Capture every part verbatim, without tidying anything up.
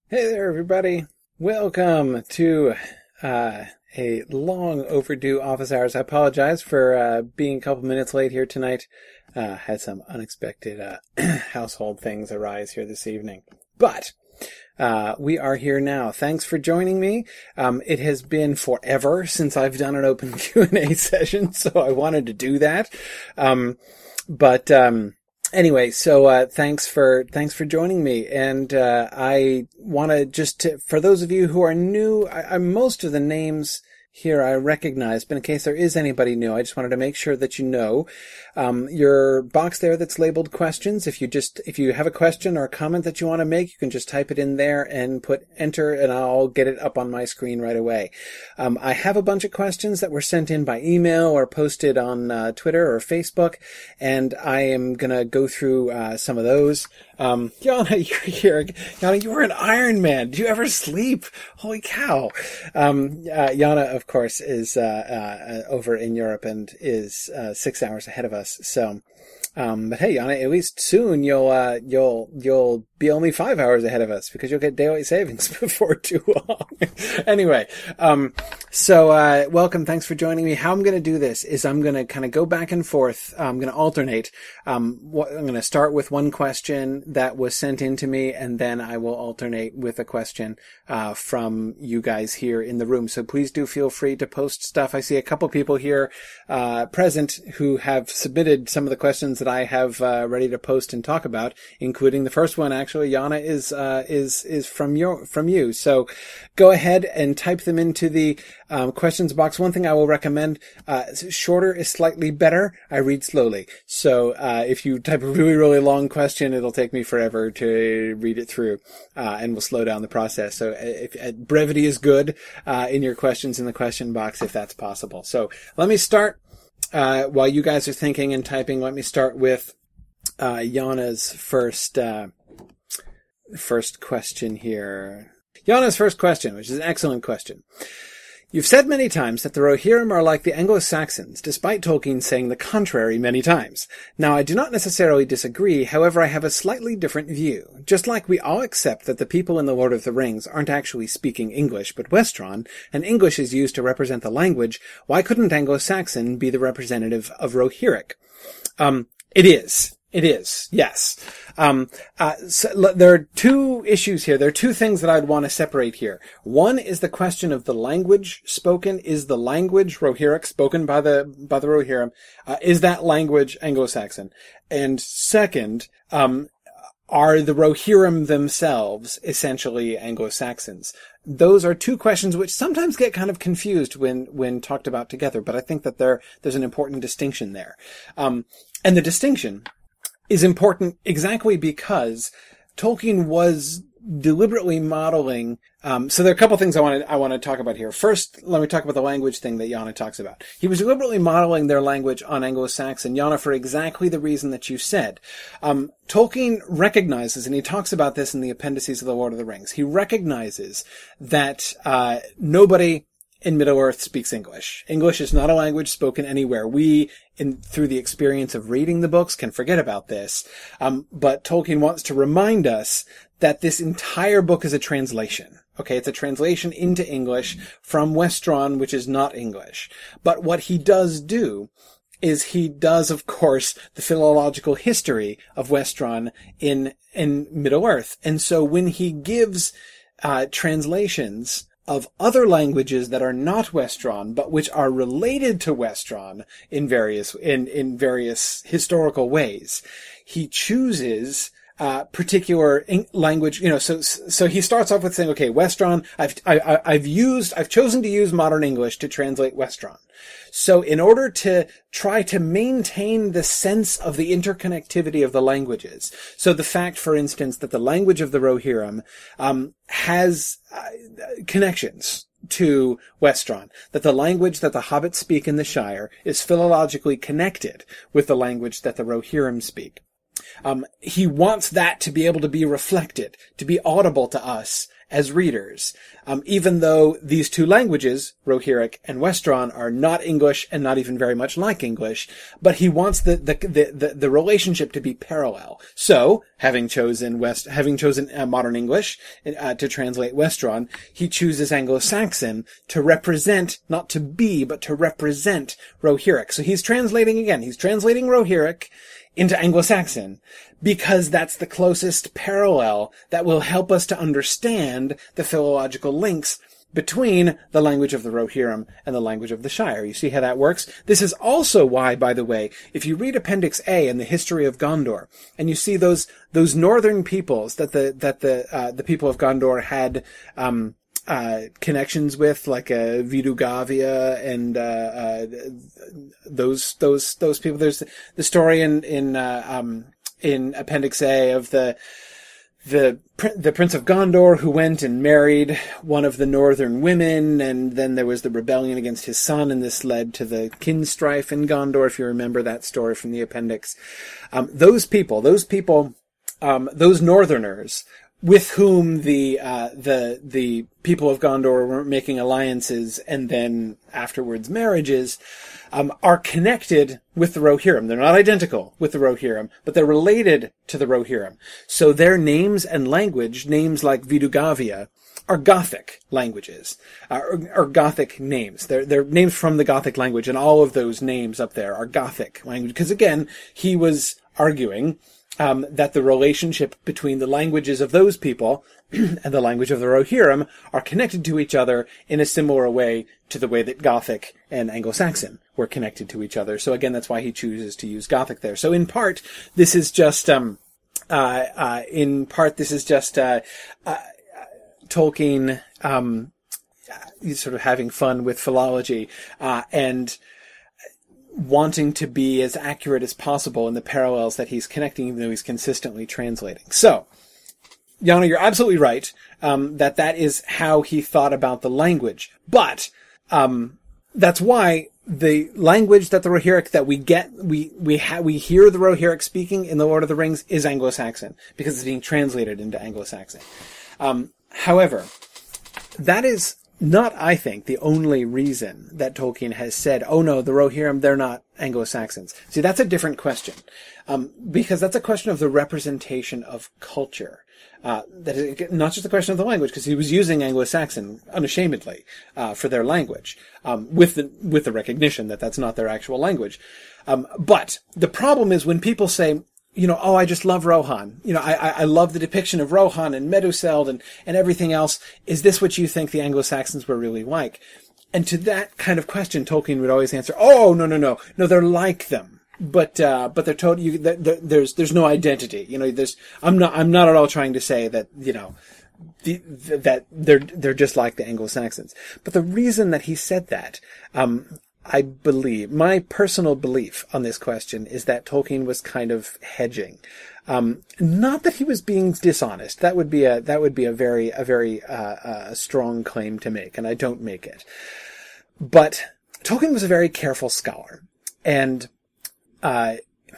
Hey there, everybody. Welcome to uh, a long overdue office hours. I apologize for uh, being a couple minutes late here tonight. Uh, had some unexpected uh, household things arise here this evening. But uh, we are here now. Thanks for joining me. Um, it has been forever since I've done an open Q and A session, so I wanted to do that. Um, but... Um, Anyway, so uh thanks for thanks for joining me, and uh I want to just to, for those of you who are new, I, I most of the names here I recognize, but in case there is anybody new, I just wanted to make sure that you know um your box there that's labeled questions. If you just if you have a question or a comment that you want to make, you can just type it in there and put enter, and I'll get it up on my screen right away. Um I have a bunch of questions that were sent in by email or posted on uh, Twitter or Facebook, and I am gonna go through uh, some of those. Um, Yana, you're here. Yana, you were an Iron Man. Do you ever sleep? Holy cow. Um, uh, Yana, of course, is, uh, uh, over in Europe and is, uh, six hours ahead of us. So, um, but hey, Yana, at least soon you'll, uh, you'll, you'll be only five hours ahead of us because you'll get daylight savings before too long. Anyway, um, so, uh, welcome. Thanks for joining me. How I'm going to do this is I'm going to kind of go back and forth. I'm going to alternate. Um, what, I'm going to start with one question that was sent in to me, and then I will alternate with a question, uh, from you guys here in the room. So please do feel free to post stuff. I see a couple people here, uh, present who have submitted some of the questions that I have, uh, ready to post and talk about, including the first one. Actually, Yana is, uh, is, is from your, from you. So go ahead and type them into the, um, questions box. One thing I will recommend, uh, shorter is slightly better. I read slowly. So, uh, if you type a really, really long question, it'll take me forever to read it through, uh, and we'll slow down the process. So if, if brevity is good, uh, in your questions in the question box, if that's possible. So let me start, uh, while you guys are thinking and typing, let me start with, uh, Yana's first, uh, first question here. Yana's first question, which is an excellent question. You've said many times that the Rohirrim are like the Anglo-Saxons, despite Tolkien saying the contrary many times. Now, I do not necessarily disagree, however, I have a slightly different view. Just like we all accept that the people in The Lord of the Rings aren't actually speaking English, but Westron, and English is used to represent the language, why couldn't Anglo-Saxon be the representative of Rohirric? Um, it is. It is, yes. Um, uh, so l- there are two issues here. There are two things that I'd want to separate here. One is the question of the language spoken. Is the language Rohirric spoken by the by the Rohirrim? Uh, is that language Anglo-Saxon? And second, um, are the Rohirrim themselves essentially Anglo-Saxons? Those are two questions which sometimes get kind of confused when when talked about together. But I think that there there's an important distinction there, um, and the distinction is important exactly because Tolkien was deliberately modeling. Um, so there are a couple things I want to I want to talk about here. First, let me talk about the language thing that Yana talks about. He was deliberately modeling their language on Anglo-Saxon, Yana, for exactly the reason that you said. Um, Tolkien recognizes, and he talks about this in the appendices of The Lord of the Rings. He recognizes that uh, nobody in Middle-earth speaks English. English is not a language spoken anywhere. We, in through the experience of reading the books, can forget about this. Um, but Tolkien wants to remind us that this entire book is a translation. Okay, it's a translation into English from Westron, which is not English. But what he does do is he does, of course, the philological history of Westron in in Middle-earth. And so when he gives uh translations of other languages that are not Westron, but which are related to Westron in various, in, in various historical ways, he chooses, uh, particular in- language, you know, so, so he starts off with saying, okay, Westron, I've, I, I've used, I've chosen to use modern English to translate Westron. So in order to try to maintain the sense of the interconnectivity of the languages, so the fact, for instance, that the language of the Rohirrim um, has uh, connections to Westron, that the language that the hobbits speak in the Shire is philologically connected with the language that the Rohirrim speak. Um, he wants that to be able to be reflected, to be audible to us as readers, um, even though these two languages, Rohirric and Westron, are not English and not even very much like English, but he wants the, the, the, the, the relationship to be parallel. So, having chosen West, having chosen uh, modern English uh, to translate Westron, he chooses Anglo-Saxon to represent, not to be, but to represent Rohirric. So he's translating again. He's translating Rohirric into Anglo-Saxon because that's the closest parallel that will help us to understand the philological links between the language of the Rohirrim and the language of the Shire. You see how that works? This is also why, by the way, if you read Appendix A in the history of Gondor, and you see those those northern peoples that the that the uh, the people of Gondor had um, uh, connections with, like uh, Vidugavia and uh, uh, those those those people. There's the story in in uh, um, in Appendix A of the. The the Prince of Gondor who went and married one of the northern women, and then there was the rebellion against his son, and this led to the kin strife in Gondor, if you remember that story from the appendix. Um, those people, those people, um, those northerners with whom the uh, the the people of Gondor were making alliances and then afterwards marriages, Um, are connected with the Rohirrim. They're not identical with the Rohirrim, but they're related to the Rohirrim. So their names and language, names like Vidugavia, are Gothic languages, uh, or, or Gothic names. They're, they're names from the Gothic language, and all of those names up there are Gothic language. Because again, he was arguing um, that the relationship between the languages of those people and the language of the Rohirrim are connected to each other in a similar way to the way that Gothic and Anglo-Saxon were connected to each other. So again, that's why he chooses to use Gothic there. So in part, this is just, um, uh, uh, in part, this is just, uh, uh Tolkien, um, sort of having fun with philology, uh, and wanting to be as accurate as possible in the parallels that he's connecting, even though he's consistently translating. So, Yana, you're absolutely right, um, that that is how he thought about the language. But, um, that's why the language that the Rohirric that we get, we, we ha- we hear the Rohirric speaking in The Lord of the Rings is Anglo-Saxon, because it's being translated into Anglo-Saxon. Um, however, that is not, I think, the only reason that Tolkien has said, oh no, the Rohirrim, they're not Anglo-Saxons. See, that's a different question. Um, because that's a question of the representation of culture. Uh, that is not just a question of the language, because he was using Anglo-Saxon unashamedly, uh, for their language, um, with the, with the recognition that that's not their actual language. Um, but the problem is when people say, you know, oh, I just love Rohan. You know, I, I, I love the depiction of Rohan and Meduseld and, and everything else. Is this what you think the Anglo-Saxons were really like? And to that kind of question, Tolkien would always answer, oh, no, no, no. No, they're like them. But, uh, but they're totally, you, they're, there's, there's no identity. You know, there's, I'm not, I'm not at all trying to say that, you know, the, the, that they're, they're just like the Anglo-Saxons. But the reason that he said that, um, I believe, my personal belief on this question is that Tolkien was kind of hedging. Um, not that he was being dishonest. That would be a, that would be a very, a very, uh, uh, strong claim to make, and I don't make it. But Tolkien was a very careful scholar. And, uh,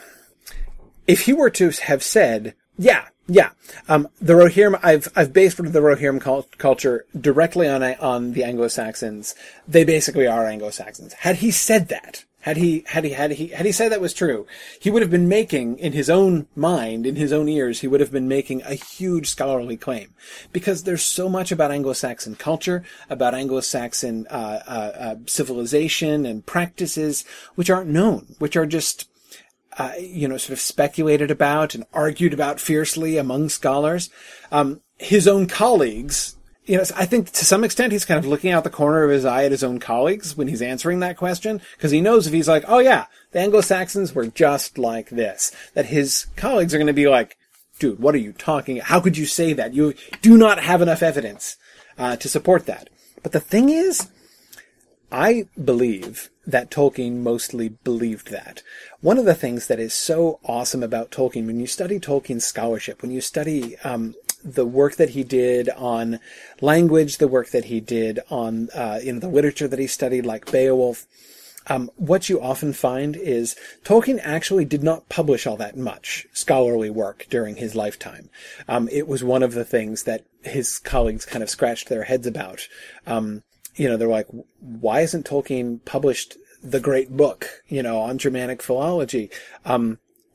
if he were to have said, yeah, yeah, um, the Rohirrim, I've, I've based the Rohirrim cult- culture directly on, on the Anglo-Saxons. They basically are Anglo-Saxons. Had he said that, had he, had he, had he, had he said that was true, he would have been making, in his own mind, in his own ears, he would have been making a huge scholarly claim. Because there's so much about Anglo-Saxon culture, about Anglo-Saxon, uh, uh, uh, civilization and practices, which aren't known, which are just, Uh, you know, sort of speculated about and argued about fiercely among scholars. Um, his own colleagues, you know, I think to some extent he's kind of looking out the corner of his eye at his own colleagues when he's answering that question, because he knows if he's like, oh yeah, the Anglo-Saxons were just like this, that his colleagues are going to be like, dude, what are you talking? How could you say that? You do not have enough evidence uh, to support that. But the thing is, I believe that Tolkien mostly believed that. One of the things that is so awesome about Tolkien, when you study Tolkien's scholarship, when you study um, the work that he did on language, the work that he did on uh, in the literature that he studied, like Beowulf, um, what you often find is Tolkien actually did not publish all that much scholarly work during his lifetime. Um, it was one of the things that his colleagues kind of scratched their heads about. Um, You know, they're like, why isn't Tolkien published the great book, you know, on Germanic philology? Um,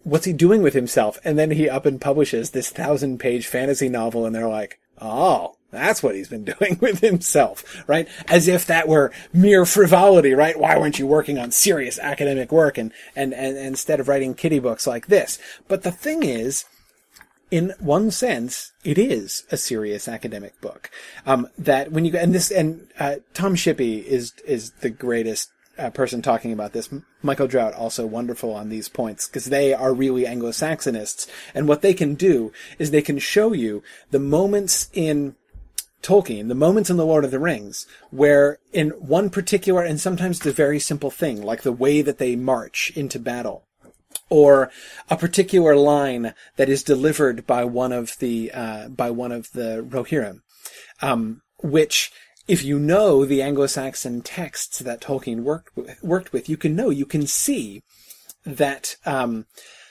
what's he doing with himself? And then he up and publishes this thousand page fantasy novel, and they're like, oh, that's what he's been doing with himself, right? As if that were mere frivolity, right? Why weren't you working on serious academic work and, and, and, and instead of writing kiddie books like this? But the thing is, in one sense, it is a serious academic book. Um, that when you, and this, and, uh, Tom Shippey is, is the greatest uh, person talking about this. Michael Drought also wonderful on these points, because they are really Anglo-Saxonists. And what they can do is they can show you the moments in Tolkien, the moments in The Lord of the Rings, where in one particular, and sometimes it's a very simple thing, like the way that they march into battle, or a particular line that is delivered by one of the, uh, by one of the Rohirrim, um, which, if you know the Anglo-Saxon texts that Tolkien worked with, worked with, you can know, you can see that, um,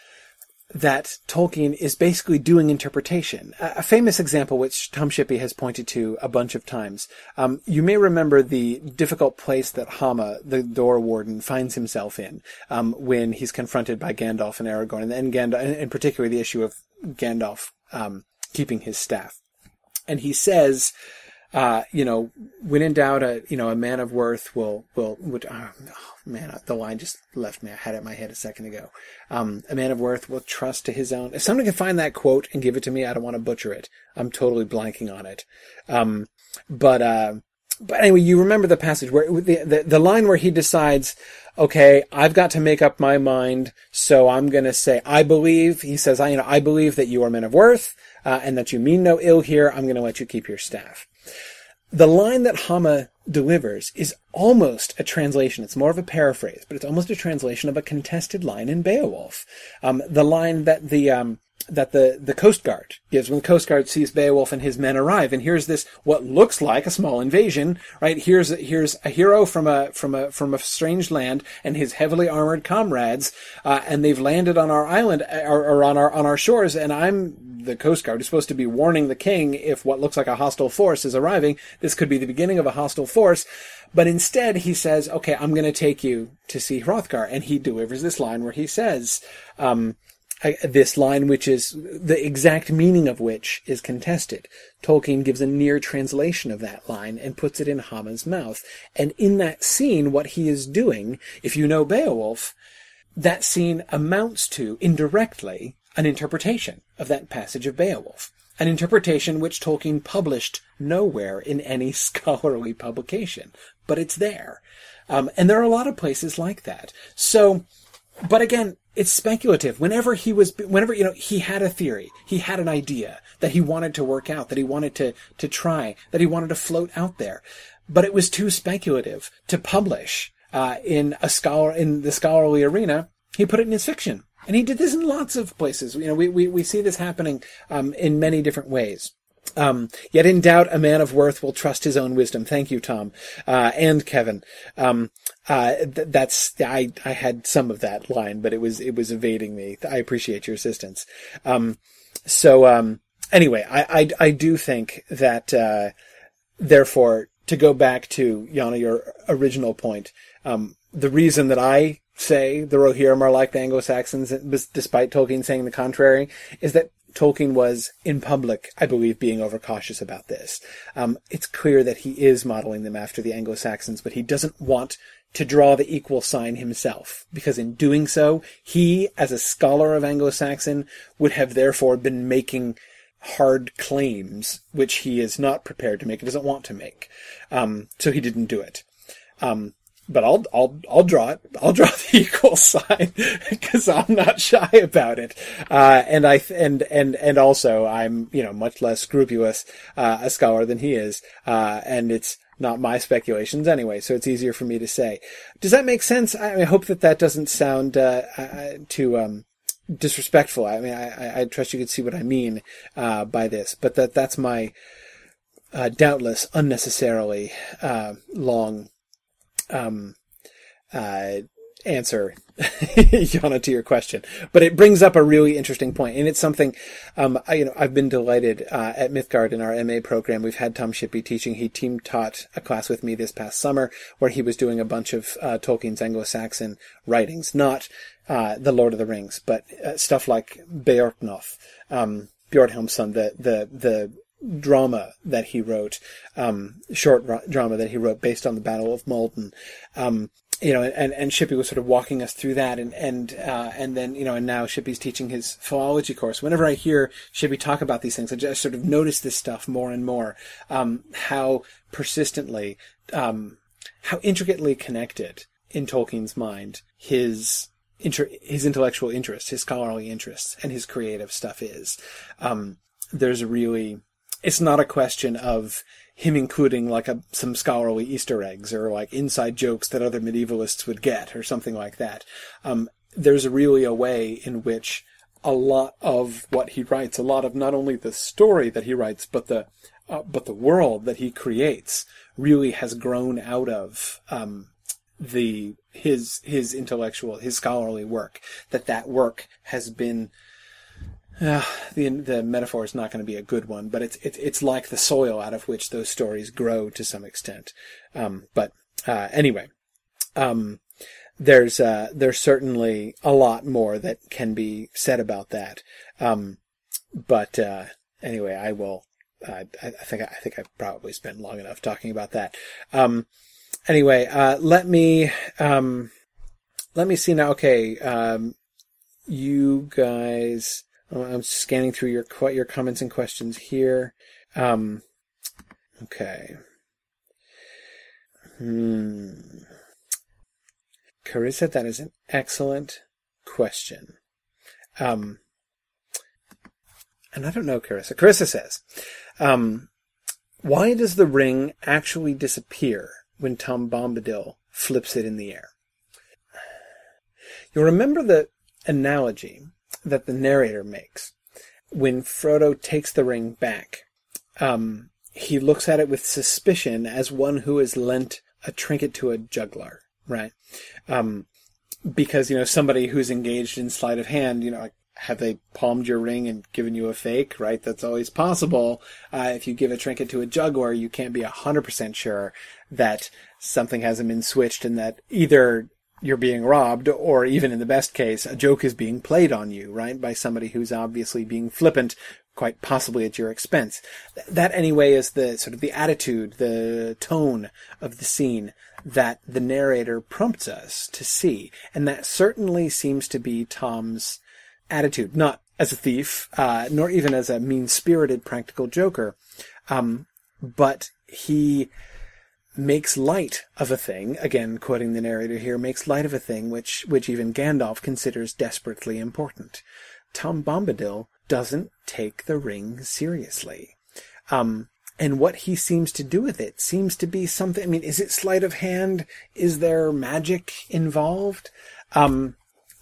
that Tolkien is basically doing interpretation. A, a famous example, which Tom Shippey has pointed to a bunch of times. Um, you may remember the difficult place that Hama, the Door Warden, finds himself in, um, when he's confronted by Gandalf and Aragorn, and, and Gandalf, and, and particularly the issue of Gandalf, um, keeping his staff. And he says, Uh, you know, when in doubt, a, you know, a man of worth will, will, would, oh, man, the line just left me. I had it in my head a second ago. Um, a man of worth will trust to his own. If someone can find that quote and give it to me, I don't want to butcher it. I'm totally blanking on it. Um, but, uh, but anyway, you remember the passage where the, the, the line where he decides, okay, I've got to make up my mind. So I'm going to say, I believe, he says, I, you know, I believe that you are men of worth, uh, and that you mean no ill here. I'm going to let you keep your staff. The line that Hama delivers is almost a translation. It's more of a paraphrase, but it's almost a translation of a contested line in Beowulf. Um, the line that the, um, that the, the Coast Guard gives when the Coast Guard sees Beowulf and his men arrive. And here's this, what looks like a small invasion, right? Here's, here's a hero from a, from a, from a strange land and his heavily armored comrades, uh, and they've landed on our island, or, or on our, on our shores, and I'm the Coast Guard is supposed to be warning the king if what looks like a hostile force is arriving. This could be the beginning of a hostile force. But instead he says, okay, I'm going to take you to see Hrothgar. And he delivers this line where he says, um, I, this line, which is the exact meaning of which is contested. Tolkien gives a near translation of that line and puts it in Hama's mouth. And in that scene, what he is doing, if you know Beowulf, that scene amounts to, indirectly, an interpretation of that passage of Beowulf. An interpretation which Tolkien published nowhere in any scholarly publication. But it's there. Um, and there are a lot of places like that. So, but again, it's speculative. Whenever he was, whenever, you know, he had a theory, he had an idea that he wanted to work out, that he wanted to, to try, that he wanted to float out there. But it was too speculative to publish, uh, in a scholar, in the scholarly arena. He put it in his fiction. And he did this in lots of places. You know, we, we, we see this happening, um, in many different ways. Um, yet in doubt, a man of worth will trust his own wisdom. Thank you, Tom, uh, and Kevin. Um, uh, th- that's, I, I had some of that line, but it was, it was evading me. I appreciate your assistance. Um, so, um, anyway, I, I, I do think that, uh, therefore, to go back to, Yana, your original point, um, the reason that I say the Rohirrim are like the Anglo-Saxons, despite Tolkien saying the contrary, is that Tolkien was, in public, I believe, being overcautious about this. Um, it's clear that he is modeling them after the Anglo-Saxons, but he doesn't want to draw the equal sign himself, because in doing so, he, as a scholar of Anglo-Saxon, would have therefore been making hard claims, which he is not prepared to make, he doesn't want to make. Um, so he didn't do it. Um, But I'll, I'll, I'll draw it. I'll draw the equal sign because I'm not shy about it. Uh, and I, and, and, and also I'm, you know, much less scrupulous, uh, a scholar than he is. Uh, and it's not my speculations anyway, so it's easier for me to say. Does that make sense? I, I hope that that doesn't sound, uh, uh too, um, disrespectful. I mean, I, I trust you can see what I mean, uh, by this, but that, that's my, uh, doubtless unnecessarily, uh, long, um, uh, answer, Yana, to your question. But it brings up a really interesting point, and it's something, um, I, you know, I've been delighted, uh, at Mythgard in our M A program. We've had Tom Shippey teaching. He team taught a class with me this past summer where he was doing a bunch of, uh, Tolkien's Anglo-Saxon writings, not, uh, the Lord of the Rings, but uh, stuff like Beorhtnoth, um, Bjornhelmsson, the the the drama that he wrote, um, short ro- drama that he wrote based on the Battle of Maldon. Um, you know, and, and Shippey was sort of walking us through that, and, and, uh, and then, you know, and now Shippey's teaching his philology course. Whenever I hear Shippey talk about these things, I just sort of notice this stuff more and more, um, how persistently, um, how intricately connected in Tolkien's mind his inter- his intellectual interests, his scholarly interests, and his creative stuff is. Um, there's a really, it's not a question of him including like a, some scholarly Easter eggs or like inside jokes that other medievalists would get or something like that. Um, there's really a way in which a lot of what he writes, a lot of not only the story that he writes, but the uh, but the world that he creates really has grown out of um, the his his intellectual, his scholarly work. That that work has been. Uh, the the metaphor is not going to be a good one, but it's it's it's like the soil out of which those stories grow to some extent. Um, but uh, anyway, um, there's uh, there's certainly a lot more that can be said about that. Um, but uh, anyway, I will. Uh, I, I think I think I've probably spent long enough talking about that. Um, anyway, uh, let me um, let me see now. Okay, um, you guys. I'm scanning through your your comments and questions here. Um, okay. Hmm. Carissa, that is an excellent question. Um, and I don't know, Carissa. Carissa says, um, why does the ring actually disappear when Tom Bombadil flips it in the air? You'll remember the analogy that the narrator makes. When Frodo takes the ring back, um, he looks at it with suspicion as one who has lent a trinket to a juggler, right? Um, because, you know, somebody who's engaged in sleight of hand, you know, like, have they palmed your ring and given you a fake, right? That's always possible. Uh, if you give a trinket to a juggler, you can't be one hundred percent sure that something hasn't been switched and that either you're being robbed, or even in the best case, a joke is being played on you, right, by somebody who's obviously being flippant, quite possibly at your expense. That, anyway, is the sort of the attitude, the tone of the scene that the narrator prompts us to see. And that certainly seems to be Tom's attitude, not as a thief, uh, nor even as a mean-spirited practical joker, um, but he makes light of a thing, again quoting the narrator here, makes light of a thing which which even Gandalf considers desperately important. Tom Bombadil doesn't take the ring seriously. Um, and what he seems to do with it seems to be something, I mean, is it sleight of hand? Is there magic involved? Um,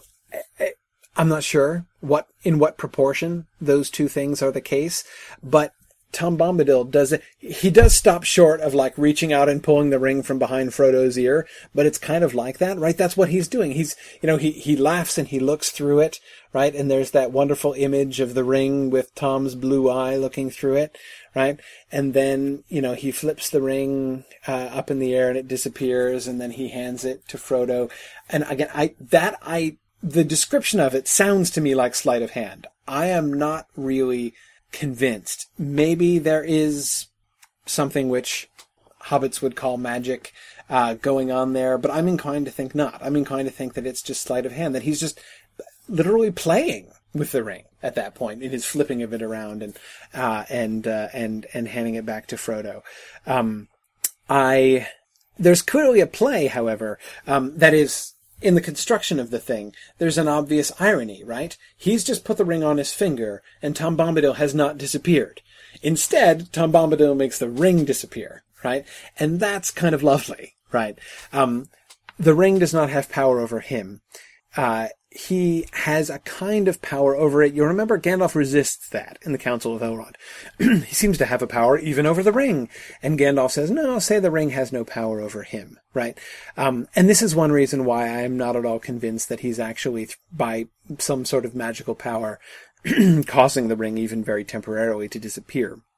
I'm not sure what in what proportion those two things are the case, but Tom Bombadil does it. He does stop short of like reaching out and pulling the ring from behind Frodo's ear, but it's kind of like that, right? That's what he's doing. He's, you know, he, he laughs and he looks through it, right? And there's that wonderful image of the ring with Tom's blue eye looking through it, right? And then, you know, he flips the ring uh, up in the air and it disappears, and then he hands it to Frodo. And again, I, that I, the description of it sounds to me like sleight of hand. I am not really convinced. Maybe there is something which hobbits would call magic uh, going on there, but I'm inclined to think not. I'm inclined to think that it's just sleight of hand, that he's just literally playing with the ring at that point in his flipping of it around and uh, and uh, and and handing it back to Frodo. Um, I there's clearly a play, however, um, that is. In the construction of the thing, there's an obvious irony, right? He's just put the ring on his finger, and Tom Bombadil has not disappeared. Instead, Tom Bombadil makes the ring disappear, right? And that's kind of lovely, right? Um, the ring does not have power over him. Uh, he has a kind of power over it. You'll remember Gandalf resists that in the Council of Elrond. He seems to have a power even over the ring. And Gandalf says, no, say the ring has no power over him, right? Um, and this is one reason why I am not at all convinced that he's actually, by some sort of magical power, causing the ring even very temporarily to disappear.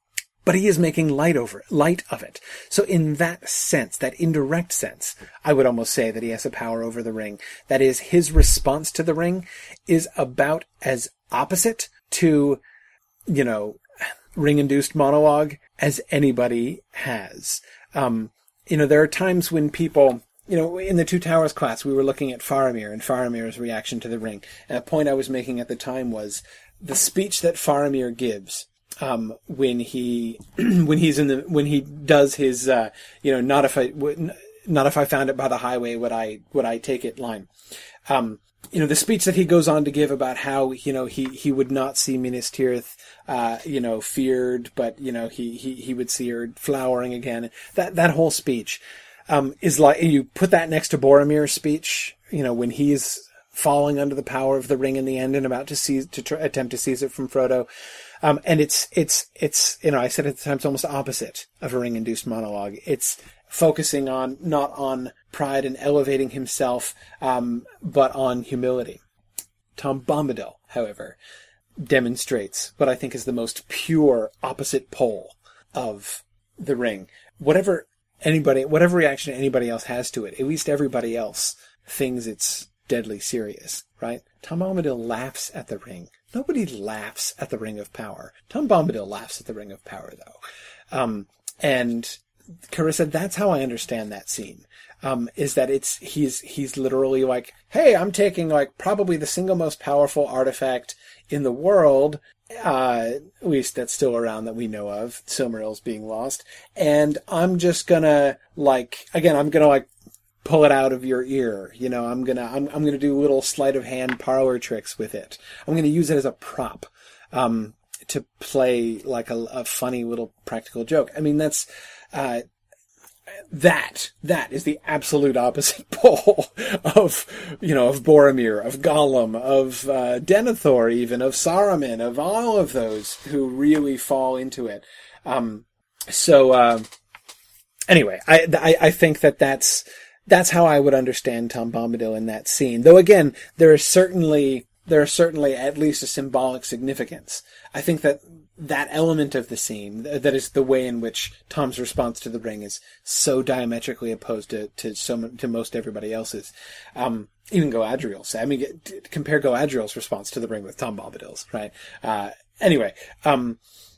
but he is making light over it, light of it. So in that sense, that indirect sense, I would almost say that he has a power over the ring. That is, his response to the ring is about as opposite to, you know, ring-induced monologue as anybody has. Um, you know, there are times when people, you know, in the Two Towers class, we were looking at Faramir and Faramir's reaction to the ring. And a point I was making at the time was the speech that Faramir gives, um, when he, when he's in the, when he does his, uh, you know, not if I, not if I found it by the highway, would I, would I take it line. Um, you know, the speech that he goes on to give about how, you know, he, he would not see Minas Tirith, uh, you know, feared, but, you know, he, he, he would see her flowering again. That, that whole speech, um, is like, you put that next to Boromir's speech, you know, when he's falling under the power of the ring in the end and about to seize, to try, attempt to seize it from Frodo. Um, and it's, it's, it's, you know, I said at the time, it's almost opposite of a ring-induced monologue. It's focusing on, not on pride and elevating himself, um, but on humility. Tom Bombadil, however, demonstrates what I think is the most pure opposite pole of the ring. Whatever anybody, whatever reaction anybody else has to it, at least everybody else thinks it's deadly serious, right? Tom Bombadil laughs at the ring. Nobody laughs at the Ring of Power. Tom Bombadil laughs at the Ring of Power, though. Um, and Carissa, that's how I understand that scene. Um, is that it's, he's, he's literally like, hey, I'm taking like probably the single most powerful artifact in the world, uh, at least that's still around that we know of, Silmarils being lost, and I'm just gonna, like, again, I'm gonna like, pull it out of your ear. You know, I'm gonna, I'm, I'm gonna do little sleight of hand parlor tricks with it. I'm gonna use it as a prop, um, to play like a, a funny little practical joke. I mean, that's, uh, that, that is the absolute opposite pole of, you know, of Boromir, of Gollum, of, uh, Denethor even, of Saruman, of all of those who really fall into it. Um, so, uh, anyway, I, I, I think that that's, That's how I would understand Tom Bombadil in that scene. Though again, there is certainly, there is certainly at least a symbolic significance. I think that that element of the scene, that is the way in which Tom's response to the ring is so diametrically opposed to, to so, to most everybody else's. Um, even Galadriel's. I mean, get, compare Galadriel's response to the ring with Tom Bombadil's, right? Uh, anyway, um,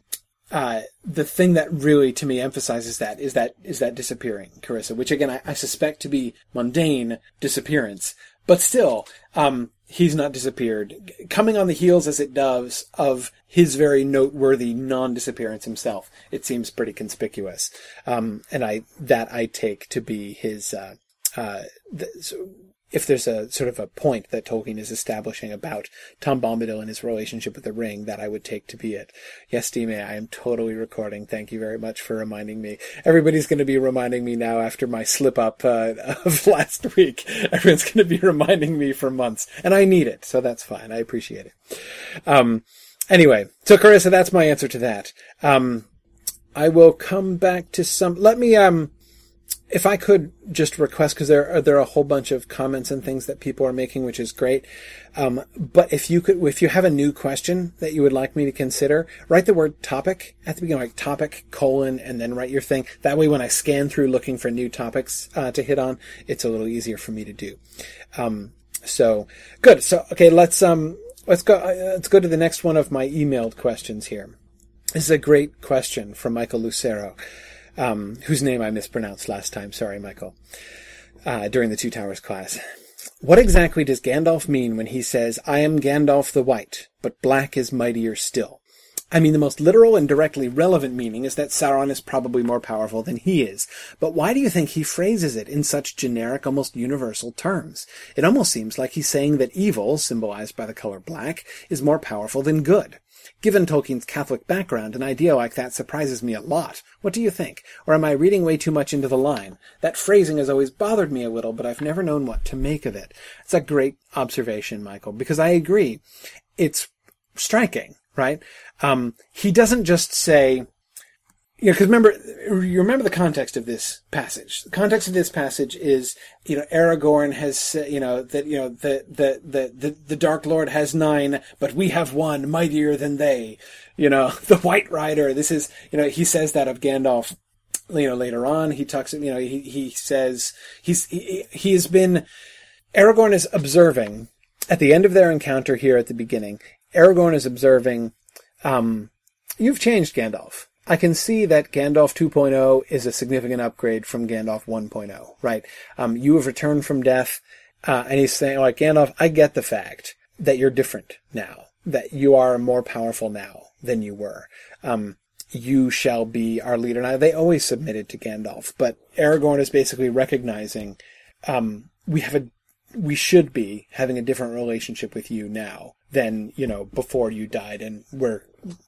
Uh, the thing that really, to me, emphasizes that is that, is that disappearing, Carissa, which again, I, I suspect to be mundane disappearance, but still, um, he's not disappeared. Coming on the heels, as it does, of his very noteworthy non-disappearance himself, it seems pretty conspicuous. Um, and I, that I take to be his, uh, uh, the, so, if there's a sort of a point that Tolkien is establishing about Tom Bombadil and his relationship with the ring, that I would take to be it. Yes, Dime, I am totally recording. Thank you very much for reminding me. Everybody's going to be reminding me now after my slip up uh, of last week. Everyone's going to be reminding me for months, and I need it, so that's fine. I appreciate it. Um, anyway, so Carissa, that's my answer to that. Um, I will come back to some. Let me. Um, If I could just request, because there are, there are a whole bunch of comments and things that people are making, which is great. Um, but if you could, if you have a new question that you would like me to consider, write the word topic at the beginning, like topic, colon, and then write your thing. That way when I scan through looking for new topics, uh, to hit on, it's a little easier for me to do. Um, so good. So, okay, let's, um, let's go, uh, let's go to the next one of my emailed questions here. This is a great question from Michael Lucero. Um, whose name I mispronounced last time. Sorry, Michael. Uh, during the Two Towers class. What exactly does Gandalf mean when he says, I am Gandalf the White, but black is mightier still? I mean, the most literal and directly relevant meaning is that Sauron is probably more powerful than he is. But why do you think he phrases it in such generic, almost universal terms? It almost seems like he's saying that evil, symbolized by the color black, is more powerful than good. Given Tolkien's Catholic background, an idea like that surprises me a lot. What do you think? Or am I reading way too much into the line? That phrasing has always bothered me a little, but I've never known what to make of it. It's a great observation, Michael, because I agree. It's striking, right? Um, he doesn't just say, you know, because remember, you remember the context of this passage. The context of this passage is, you know, Aragorn has said, you know, that, you know, the, the, the, the, the Dark Lord has nine, but we have one mightier than they. You know, the White Rider, this is, you know, he says that of Gandalf, you know, later on. He talks, you know, he, he says, he's, he, he has been, Aragorn is observing, at the end of their encounter here at the beginning, Aragorn is observing, um, you've changed, Gandalf. I can see that Gandalf two point oh is a significant upgrade from Gandalf one point oh, right? Um, you have returned from death, uh, and he's saying, like, Gandalf, I get the fact that you're different now, that you are more powerful now than you were. Um, you shall be our leader. Now, they always submitted to Gandalf, but Aragorn is basically recognizing, um, we have a, we should be having a different relationship with you now than, you know, before you died and were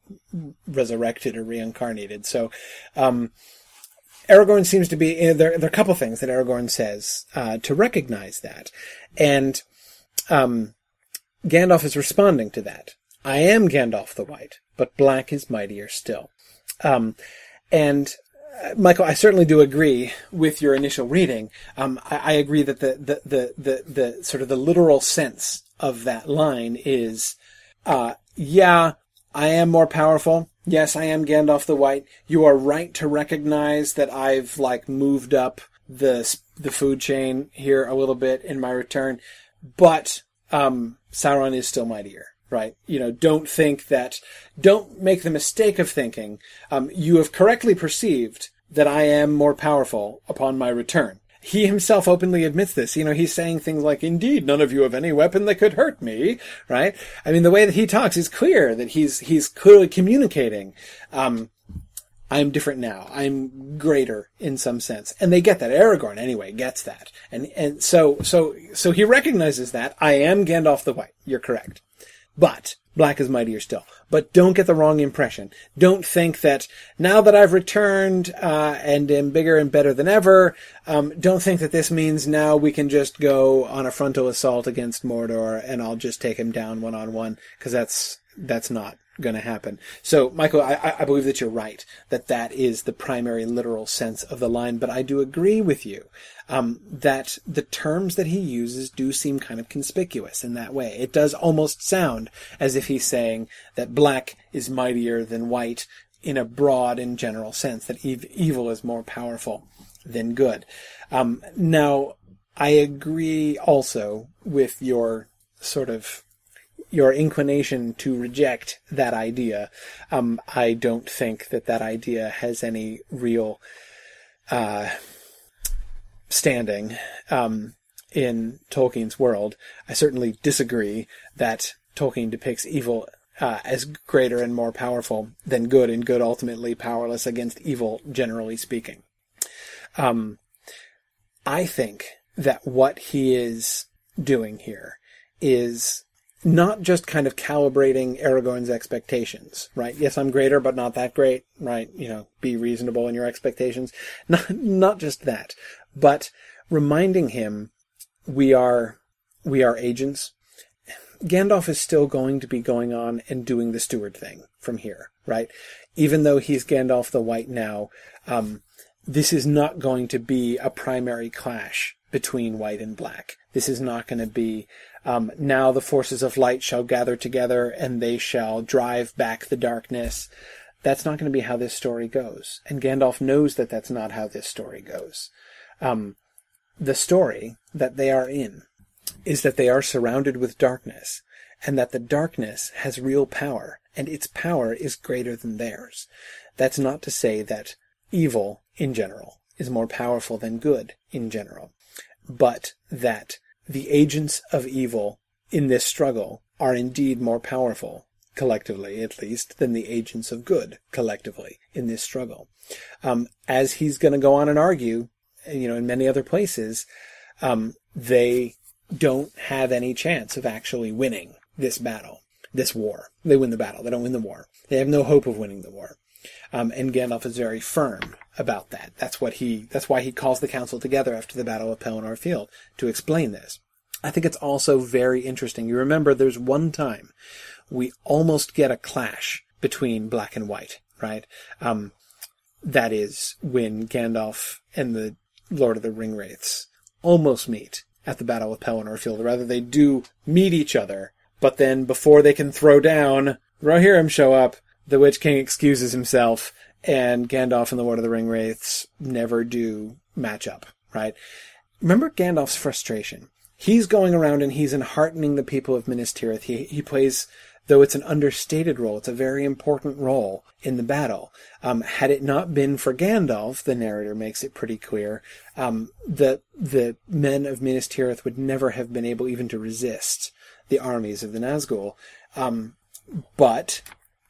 resurrected or reincarnated. So, um, Aragorn seems to be, you know, there, there are a couple things that Aragorn says, uh, to recognize that. And, um, Gandalf is responding to that. I am Gandalf the White, but black is mightier still. Um, and, uh, Michael, I certainly do agree with your initial reading. Um, I, I agree that the, the, the, the, the sort of the literal sense of that line is, uh, yeah, I am more powerful. Yes, I am Gandalf the White. You are right to recognize that I've, like, moved up the, the food chain here a little bit in my return. But, um, Sauron is still mightier, right? You know, don't think that, don't make the mistake of thinking, um, you have correctly perceived that I am more powerful upon my return. He himself openly admits this. You know, he's saying things like, indeed, none of you have any weapon that could hurt me, right? I mean, the way that he talks is clear that he's, he's clearly communicating, um, I'm different now. I'm greater in some sense. And they get that. Aragorn, anyway, gets that. And, and so, so, so he recognizes that. I am Gandalf the White. You're correct. But black is mightier still. But don't get the wrong impression. Don't think that now that I've returned, uh, and am bigger and better than ever, um, don't think that this means now we can just go on a frontal assault against Mordor and I'll just take him down one on one. Cause that's, that's not going to happen. So, Michael, I, I believe that you're right, that that is the primary literal sense of the line, but I do agree with you, um, that the terms that he uses do seem kind of conspicuous in that way. It does almost sound as if he's saying that black is mightier than white in a broad and general sense, that ev- evil is more powerful than good. Um, now, I agree also with your sort of your inclination to reject that idea. Um, I don't think that that idea has any real uh, standing um, in Tolkien's world. I certainly disagree that Tolkien depicts evil uh, as greater and more powerful than good, and good ultimately powerless against evil, generally speaking. Um, I think that what he is doing here is not just kind of calibrating Aragorn's expectations, right? Yes, I'm greater, but not that great, right? You know, be reasonable in your expectations. Not, not just that, but reminding him we are, we are agents. Gandalf is still going to be going on and doing the steward thing from here, right? Even though he's Gandalf the White now, um, this is not going to be a primary clash between white and black. This is not going to be, um, now the forces of light shall gather together and they shall drive back the darkness. That's not going to be how this story goes. And Gandalf knows that that's not how this story goes. Um, the story that they are in is that they are surrounded with darkness, and that the darkness has real power, and its power is greater than theirs. That's not to say that evil, in general, is more powerful than good, in general, but that the agents of evil in this struggle are indeed more powerful, collectively at least, than the agents of good, collectively, in this struggle. Um, as he's going to go on and argue, you know, in many other places, um, they don't have any chance of actually winning this battle, this war. They win the battle. They don't win the war. They have no hope of winning the war. Um, and Gandalf is very firm about that. That's what he, that's why he calls the council together after the Battle of Pelennor Field to explain this. I think it's also very interesting. You remember there's one time we almost get a clash between black and white, right? Um, that is when Gandalf and the Lord of the Ringwraiths almost meet at the Battle of Pelennor Field. Rather, they do meet each other, but then before they can throw down, Rohirrim show up, the Witch King excuses himself, and Gandalf and the Lord of the Ringwraiths never do match up, right? Remember Gandalf's frustration. He's going around and he's enheartening the people of Minas Tirith. He, he plays, though it's an understated role, it's a very important role in the battle. Um, had it not been for Gandalf, the narrator makes it pretty clear, um, the, the men of Minas Tirith would never have been able even to resist the armies of the Nazgul. Um, but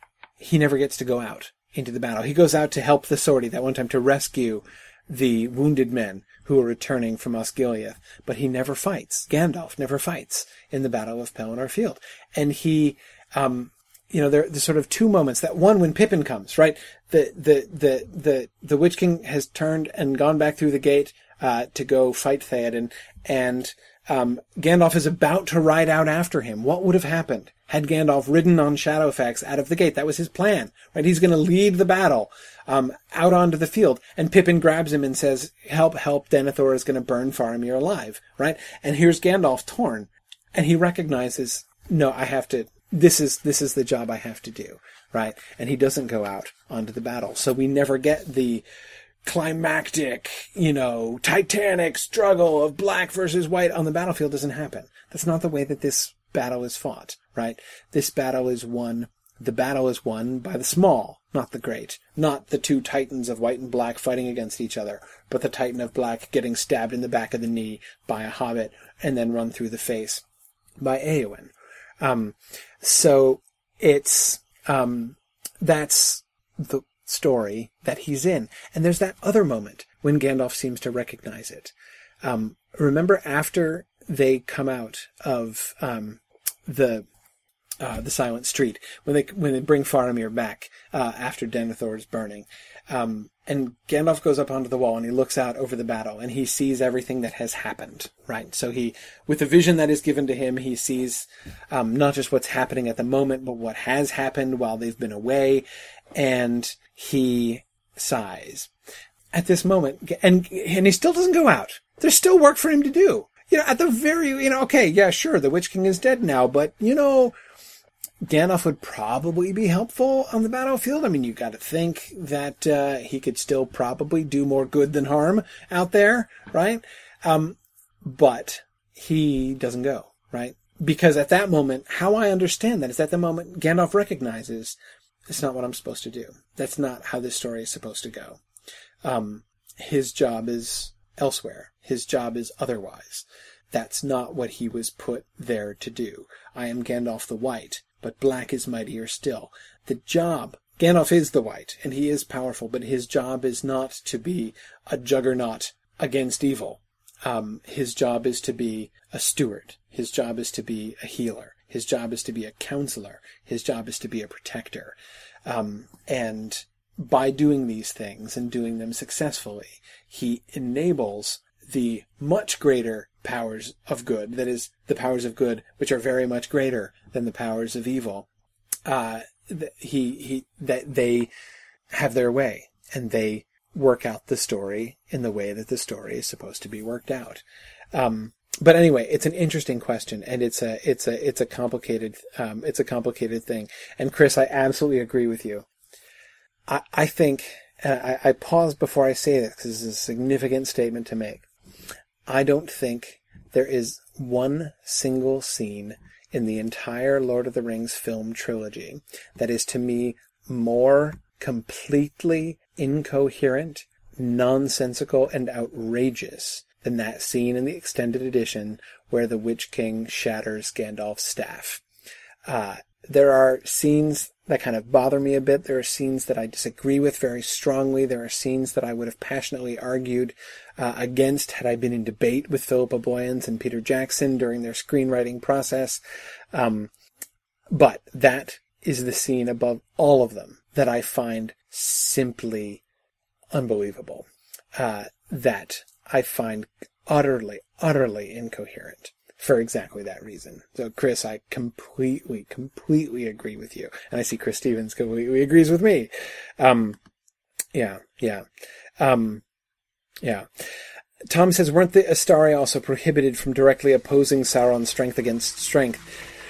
he never gets to go out into the battle. He goes out to help the Sortie that one time, to rescue the wounded men who are returning from Osgiliath, but he never fights. Gandalf never fights in the Battle of Pelennor Field. And he, um, you know, there, there's sort of two moments. That one when Pippin comes, right? The, the, the, the, the Witch King has turned and gone back through the gate, uh, to go fight Theoden, and, um, Gandalf is about to ride out after him. What would have happened had Gandalf ridden on Shadowfax out of the gate? That was his plan, right? He's going to lead the battle, um, out onto the field, and Pippin grabs him and says, help, help, Denethor is going to burn Faramir alive, right? And here's Gandalf torn, and he recognizes, no, I have to, this is, this is the job I have to do, right? And he doesn't go out onto the battle. So we never get the climactic, you know, titanic struggle of black versus white on the battlefield. Doesn't happen. That's not the way that this battle is fought, right? This battle is won, the battle is won by the small, not the great. Not the two titans of white and black fighting against each other, but the titan of black getting stabbed in the back of the knee by a hobbit and then run through the face by Eowyn. Um, so it's, um, that's the story that he's in. And there's that other moment when Gandalf seems to recognize it. Um, remember after they come out of, um, the, uh, the Silent Street, when they, when they bring Faramir back, uh, after Denethor's burning, um, and Gandalf goes up onto the wall and he looks out over the battle and he sees everything that has happened, right? So he, with the vision that is given to him, he sees, um, not just what's happening at the moment, but what has happened while they've been away, and he sighs at this moment, and, and he still doesn't go out. There's still work for him to do. You know, at the very, you know, okay, yeah, sure, the Witch King is dead now, but, you know, Gandalf would probably be helpful on the battlefield. I mean, you got to think that uh, he could still probably do more good than harm out there, right? Um, but he doesn't go, right? Because at that moment, how I understand that is at the moment Gandalf recognizes it's not what I'm supposed to do. That's not how this story is supposed to go. Um, his job is elsewhere. His job is otherwise. That's not what he was put there to do. I am Gandalf the White, but black is mightier still. The job, Gandalf is the White, and he is powerful, but his job is not to be a juggernaut against evil. Um, his job is to be a steward. His job is to be a healer. His job is to be a counselor. His job is to be a protector. Um, and by doing these things and doing them successfully, he enables the much greater powers of good, that is, the powers of good, which are very much greater than the powers of evil, uh, he, he, that they have their way, and they work out the story in the way that the story is supposed to be worked out. Um, but anyway, it's an interesting question, and it's a, it's a, it's a complicated, um, it's a complicated thing. And Chris, I absolutely agree with you. I, I think, and I, I pause before I say this, because this is a significant statement to make. I don't think there is one single scene in the entire Lord of the Rings film trilogy that is to me more completely incoherent, nonsensical, and outrageous than that scene in the extended edition where the Witch King shatters Gandalf's staff. Uh, there are scenes that kind of bother me a bit. There are scenes that I disagree with very strongly. There are scenes that I would have passionately argued uh, against had I been in debate with Philippa Boyens and Peter Jackson during their screenwriting process. Um, but that is the scene above all of them that I find simply unbelievable. Uh, that I find utterly, utterly incoherent. For exactly that reason. So, Chris, I completely, completely agree with you. And I see Chris Stevens completely agrees with me. Um, Yeah, yeah. Um, yeah. Tom says, weren't the Astari also prohibited from directly opposing Sauron's strength against strength?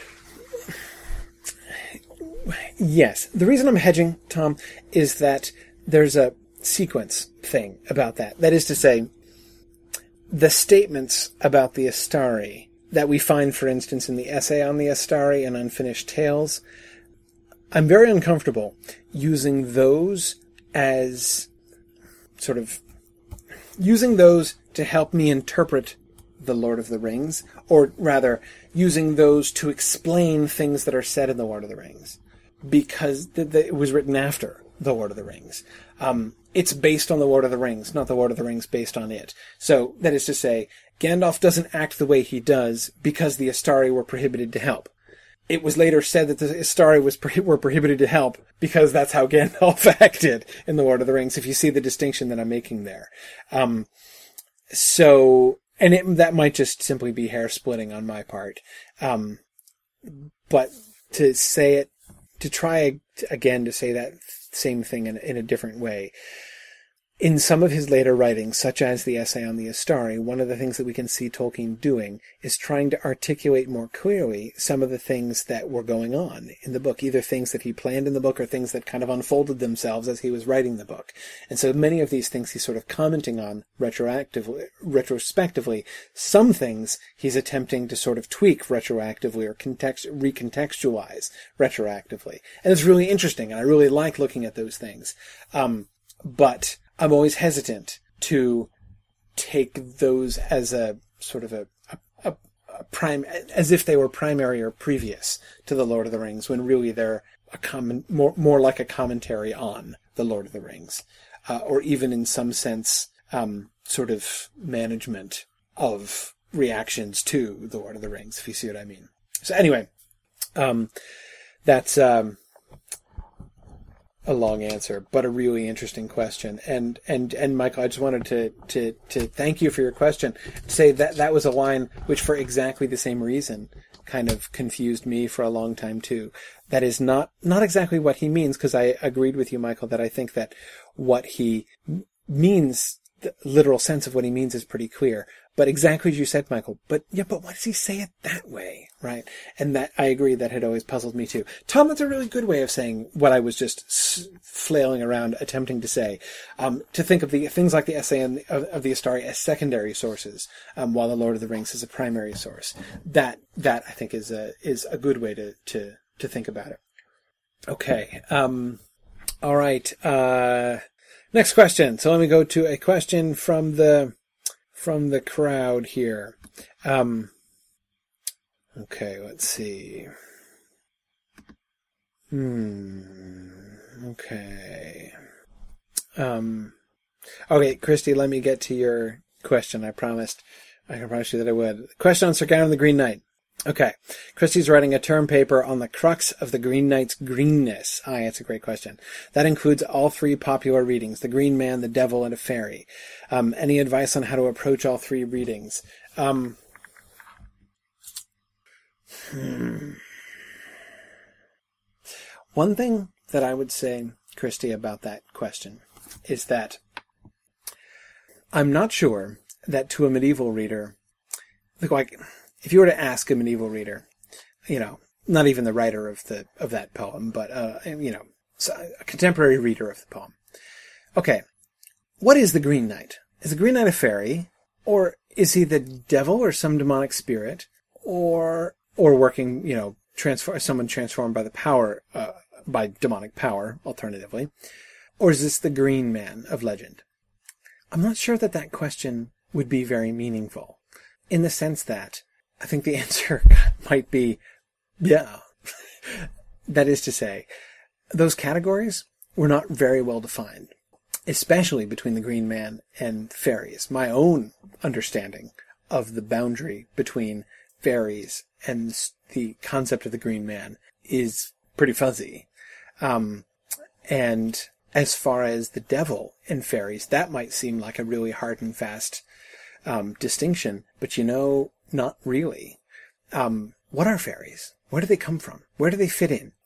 Yes. The reason I'm hedging, Tom, is that there's a sequence thing about that. That is to say, the statements about the Astari that we find, for instance, in the essay on the Astari and Unfinished Tales, I'm very uncomfortable using those as sort of using those to help me interpret The Lord of the Rings, or rather, using those to explain things that are said in The Lord of the Rings, because th- th- it was written after The Lord of the Rings. Um, it's based on The Lord of the Rings, not The Lord of the Rings based on it. So, that is to say, Gandalf doesn't act the way he does because the Astari were prohibited to help. It was later said that the Astari was pro- were prohibited to help because that's how Gandalf acted in The Lord of the Rings, if you see the distinction that I'm making there. Um, so, and it, that might just simply be hair splitting on my part. Um, but to say it, to try again to say that same thing in, in a different way. In some of his later writings, such as the essay on the Astari, one of the things that we can see Tolkien doing is trying to articulate more clearly some of the things that were going on in the book, either things that he planned in the book or things that kind of unfolded themselves as he was writing the book. And so many of these things he's sort of commenting on retroactively, retrospectively. Some things he's attempting to sort of tweak retroactively or context, recontextualize retroactively. And it's really interesting, and I really like looking at those things. Um, but I'm always hesitant to take those as a sort of a, a, a, a prime, as if they were primary or previous to The Lord of the Rings, when really they're a common, more, more like a commentary on The Lord of the Rings, uh, or even in some sense, um, sort of management of reactions to The Lord of the Rings, if you see what I mean. So anyway, um, that's, um, a long answer, but a really interesting question. And, and, and Michael, I just wanted to, to, to thank you for your question. Say that that was a line which, for exactly the same reason, kind of confused me for a long time too. That is not, not exactly what he means, because I agreed with you, Michael, that I think that what he means, the literal sense of what he means is pretty clear. But exactly as you said, Michael, but yeah, but why does he say it that way, right? And that, I agree, that had always puzzled me too. Tom, that's a really good way of saying what I was just s- flailing around attempting to say. Um, to think of the things like the essay and of, of the Astari as secondary sources, um, while The Lord of the Rings is a primary source. That, that I think is a, is a good way to, to, to think about it. Okay. Um, all right. Uh, next question. So let me go to a question from the, from the crowd here. Um, okay, let's see. Hmm. Okay. Um, okay, Christy, let me get to your question. I promised. I can promise you that I would. Question on Sir Gawain the Green Knight. Okay. Christy's writing a term paper on the crux of the Green Knight's greenness. Ah, that's a great question. That includes all three popular readings, The Green Man, The Devil, and A Fairy. Um, any advice on how to approach all three readings? Um, hmm. One thing that I would say, Christy, about that question is that I'm not sure that to a medieval reader, like, if you were to ask a medieval reader, you know, not even the writer of the of that poem, but uh, you know, a contemporary reader of the poem. Okay, what is the Green Knight? Is the Green Knight a fairy, or is he the devil or some demonic spirit, or or working, you know, transform someone transformed by the power uh, by demonic power, alternatively, or is this the Green Man of legend? I'm not sure that that question would be very meaningful, in the sense that I think the answer might be, yeah. That is to say, those categories were not very well defined, especially between the Green Man and fairies. My own understanding of the boundary between fairies and the concept of the Green Man is pretty fuzzy. Um, and as far as the devil and fairies, that might seem like a really hard and fast um, distinction, but you know, not really. Um, what are fairies? Where do they come from? Where do they fit in?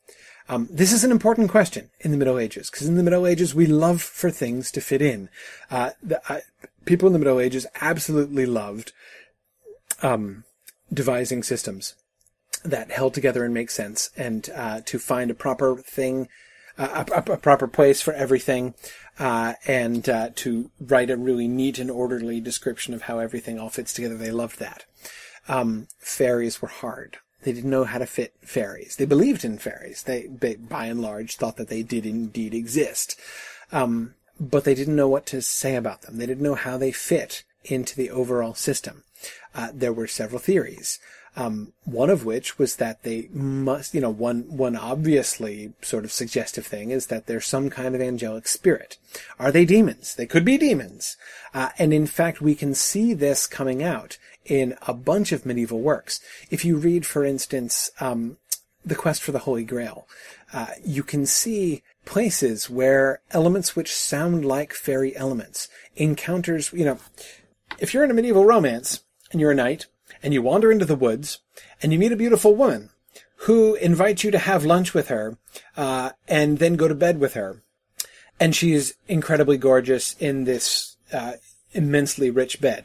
Um, this is an important question in the Middle Ages, because in the Middle Ages, we love for things to fit in. Uh, the, uh, people in the Middle Ages absolutely loved um, devising systems that held together and make sense, and uh, to find a proper thing, uh, a, a proper place for everything, uh, and uh, to write a really neat and orderly description of how everything all fits together. They loved that. Um, fairies were hard. They didn't know how to fit fairies. They believed in fairies. They, they by and large, thought that they did indeed exist. Um, but they didn't know what to say about them. They didn't know how they fit into the overall system. Uh, there were several theories. Um, one of which was that they must, you know, one, one obviously sort of suggestive thing is that they're some kind of angelic spirit. Are they demons? They could be demons. Uh, and in fact, we can see this coming out in a bunch of medieval works. If you read, for instance, um, The Quest for the Holy Grail, uh, you can see places where elements which sound like fairy elements, encounters, you know, if you're in a medieval romance and you're a knight, and you wander into the woods, and you meet a beautiful woman who invites you to have lunch with her, uh, and then go to bed with her. And she's incredibly gorgeous in this uh, immensely rich bed.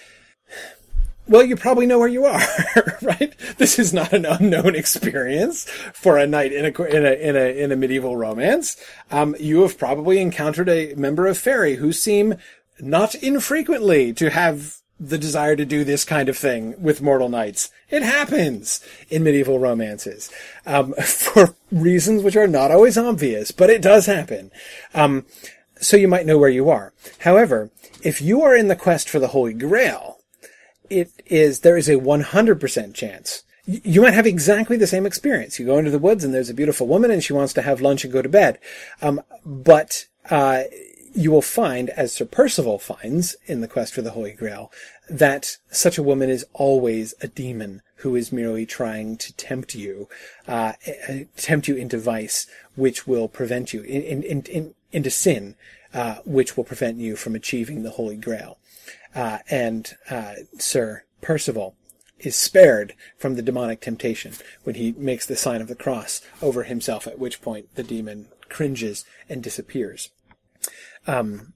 Well, you probably know where you are, right? This is not an unknown experience for a knight in a in a in a, in a medieval romance. Um, you have probably encountered a member of fairy who seem not infrequently to have the desire to do this kind of thing with mortal knights. It happens in medieval romances, um, for reasons which are not always obvious, but it does happen. Um, so you might know where you are. However, if you are in the quest for the Holy Grail, it is, there is a one hundred percent chance you might have exactly the same experience. You go into the woods and there's a beautiful woman and she wants to have lunch and go to bed. Um, but, uh, you will find, as Sir Percival finds in The Quest for the Holy Grail, that such a woman is always a demon who is merely trying to tempt you, uh, tempt you into vice, which will prevent you, in, in, in, into sin, uh, which will prevent you from achieving the Holy Grail. Uh, and, uh, Sir Percival is spared from the demonic temptation when he makes the sign of the cross over himself, at which point the demon cringes and disappears. Um,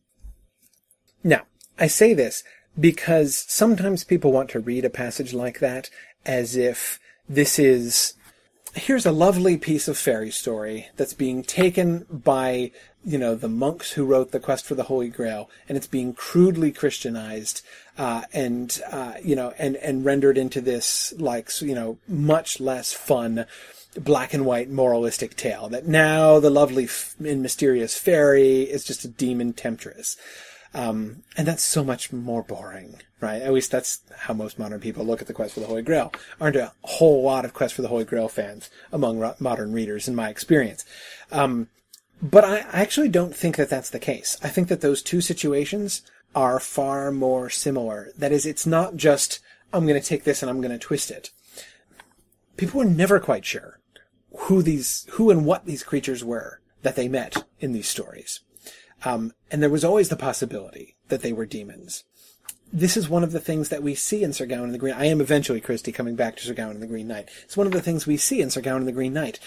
now, I say this because sometimes people want to read a passage like that as if this is, here's a lovely piece of fairy story that's being taken by, you know, the monks who wrote The Quest for the Holy Grail, and it's being crudely Christianized, uh, and, uh, you know, and, and rendered into this, like, you know, much less fun, black and white moralistic tale, that now the lovely f- and mysterious fairy is just a demon temptress. Um, and that's so much more boring, right? At least that's how most modern people look at The Quest for the Holy Grail. Aren't a whole lot of Quest for the Holy Grail fans among ro- modern readers, in my experience. Um, but I actually don't think that that's the case. I think that those two situations are far more similar. That is, it's not just, I'm going to take this and I'm going to twist it. People were never quite sure who these, who and what these creatures were that they met in these stories. Um, and there was always the possibility that they were demons. This is one of the things that we see in Sir Gawain and the Green. I am eventually, Christy, coming back to Sir Gawain and the Green Knight. It's one of the things we see in Sir Gawain and the Green Knight.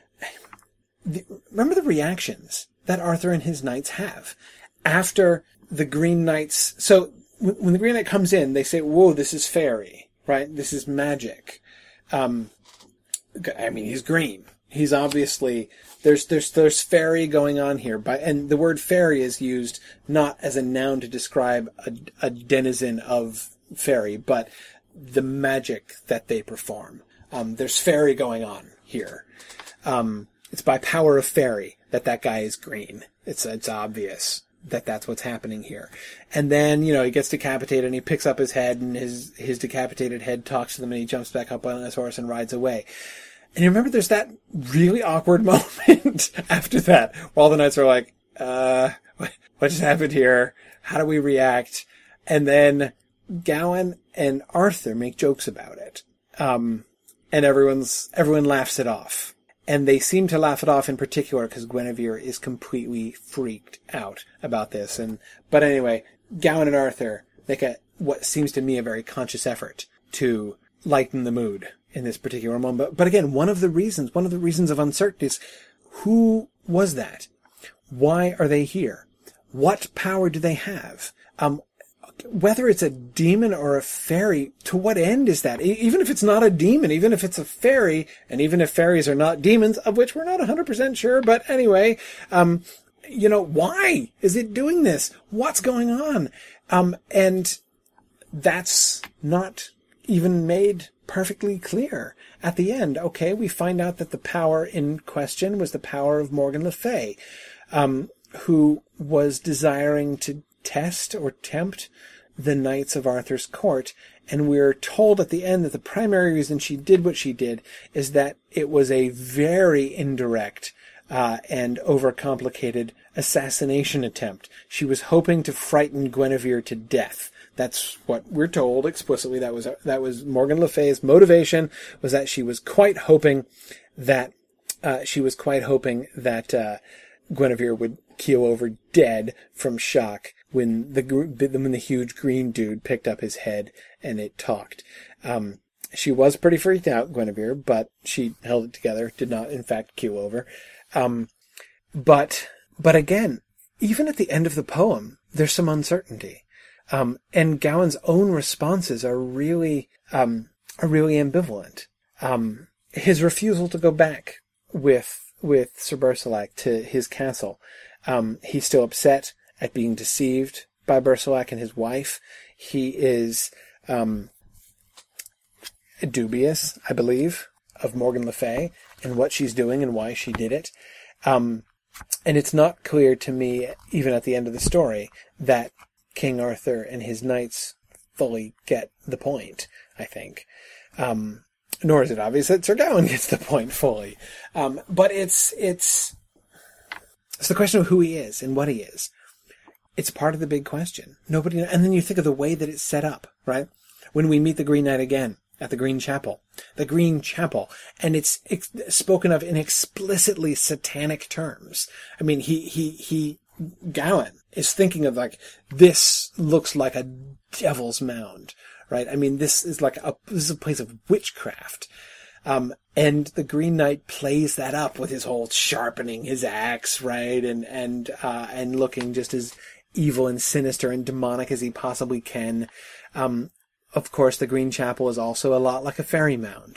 The, remember the reactions that Arthur and his knights have after the Green Knights. So when, when the Green Knight comes in, they say, "Whoa, this is fairy, right? This is magic." Um, I mean, he's green. He's obviously, there's, there's, there's fairy going on here. By, and the word fairy is used not as a noun to describe a, a denizen of fairy, but the magic that they perform. Um, there's fairy going on here. Um, it's by power of fairy that that guy is green. It's, it's obvious that that's what's happening here. And then, you know, he gets decapitated and he picks up his head and his, his decapitated head talks to them and he jumps back up on his horse and rides away. And you remember there's that really awkward moment after that, while the knights are like, uh, what, what just happened here? How do we react? And then Gawain and Arthur make jokes about it. Um, and everyone's, everyone laughs it off. And they seem to laugh it off in particular because Guinevere is completely freaked out about this. And, but anyway, Gawain and Arthur make a, what seems to me a very conscious effort to lighten the mood in this particular moment. But, but again, one of the reasons, one of the reasons of uncertainty is, who was that? Why are they here? What power do they have? Um, whether it's a demon or a fairy, to what end is that? E- even if it's not a demon, even if it's a fairy, and even if fairies are not demons, of which we're not one hundred percent sure, but anyway, um, you know, why is it doing this? What's going on? Um, and that's not even made perfectly clear. At the end, okay, we find out that the power in question was the power of Morgan Le Fay, um, who was desiring to test or tempt the knights of Arthur's court, and we're told at the end that the primary reason she did what she did is that it was a very indirect uh, and overcomplicated assassination attempt. She was hoping to frighten Guinevere to death. That's what we're told explicitly. That was that was Morgan Le Fay's motivation, was that she was quite hoping that uh, she was quite hoping that uh, Guinevere would keel over dead from shock when the when the huge green dude picked up his head and it talked. Um, she was pretty freaked out, Guinevere, but she held it together. Did not, in fact, keel over. Um, but but again, even at the end of the poem, there's some uncertainty. Um, and Gawain's own responses are really, um, are really ambivalent. Um, his refusal to go back with, with Sir Bersilac to his castle. Um, he's still upset at being deceived by Bersilac and his wife. He is, um, dubious, I believe, of Morgan Le Fay and what she's doing and why she did it. Um, and it's not clear to me, even at the end of the story, that King Arthur and his knights fully get the point, I think. Um, nor is it obvious that Sir Gawain gets the point fully. Um, but it's, it's, it's the question of who he is and what he is. It's part of the big question. Nobody, and then you think of the way that it's set up, right? When we meet the Green Knight again at the Green Chapel, the Green Chapel, and it's ex- spoken of in explicitly satanic terms. I mean, he, he, he, Gawain is thinking of like, this looks like a devil's mound, right? I mean, this is like a, this is a place of witchcraft. Um, and the Green Knight plays that up with his whole sharpening his axe, right? And, and, uh, and looking just as evil and sinister and demonic as he possibly can. Um, of course, the Green Chapel is also a lot like a fairy mound.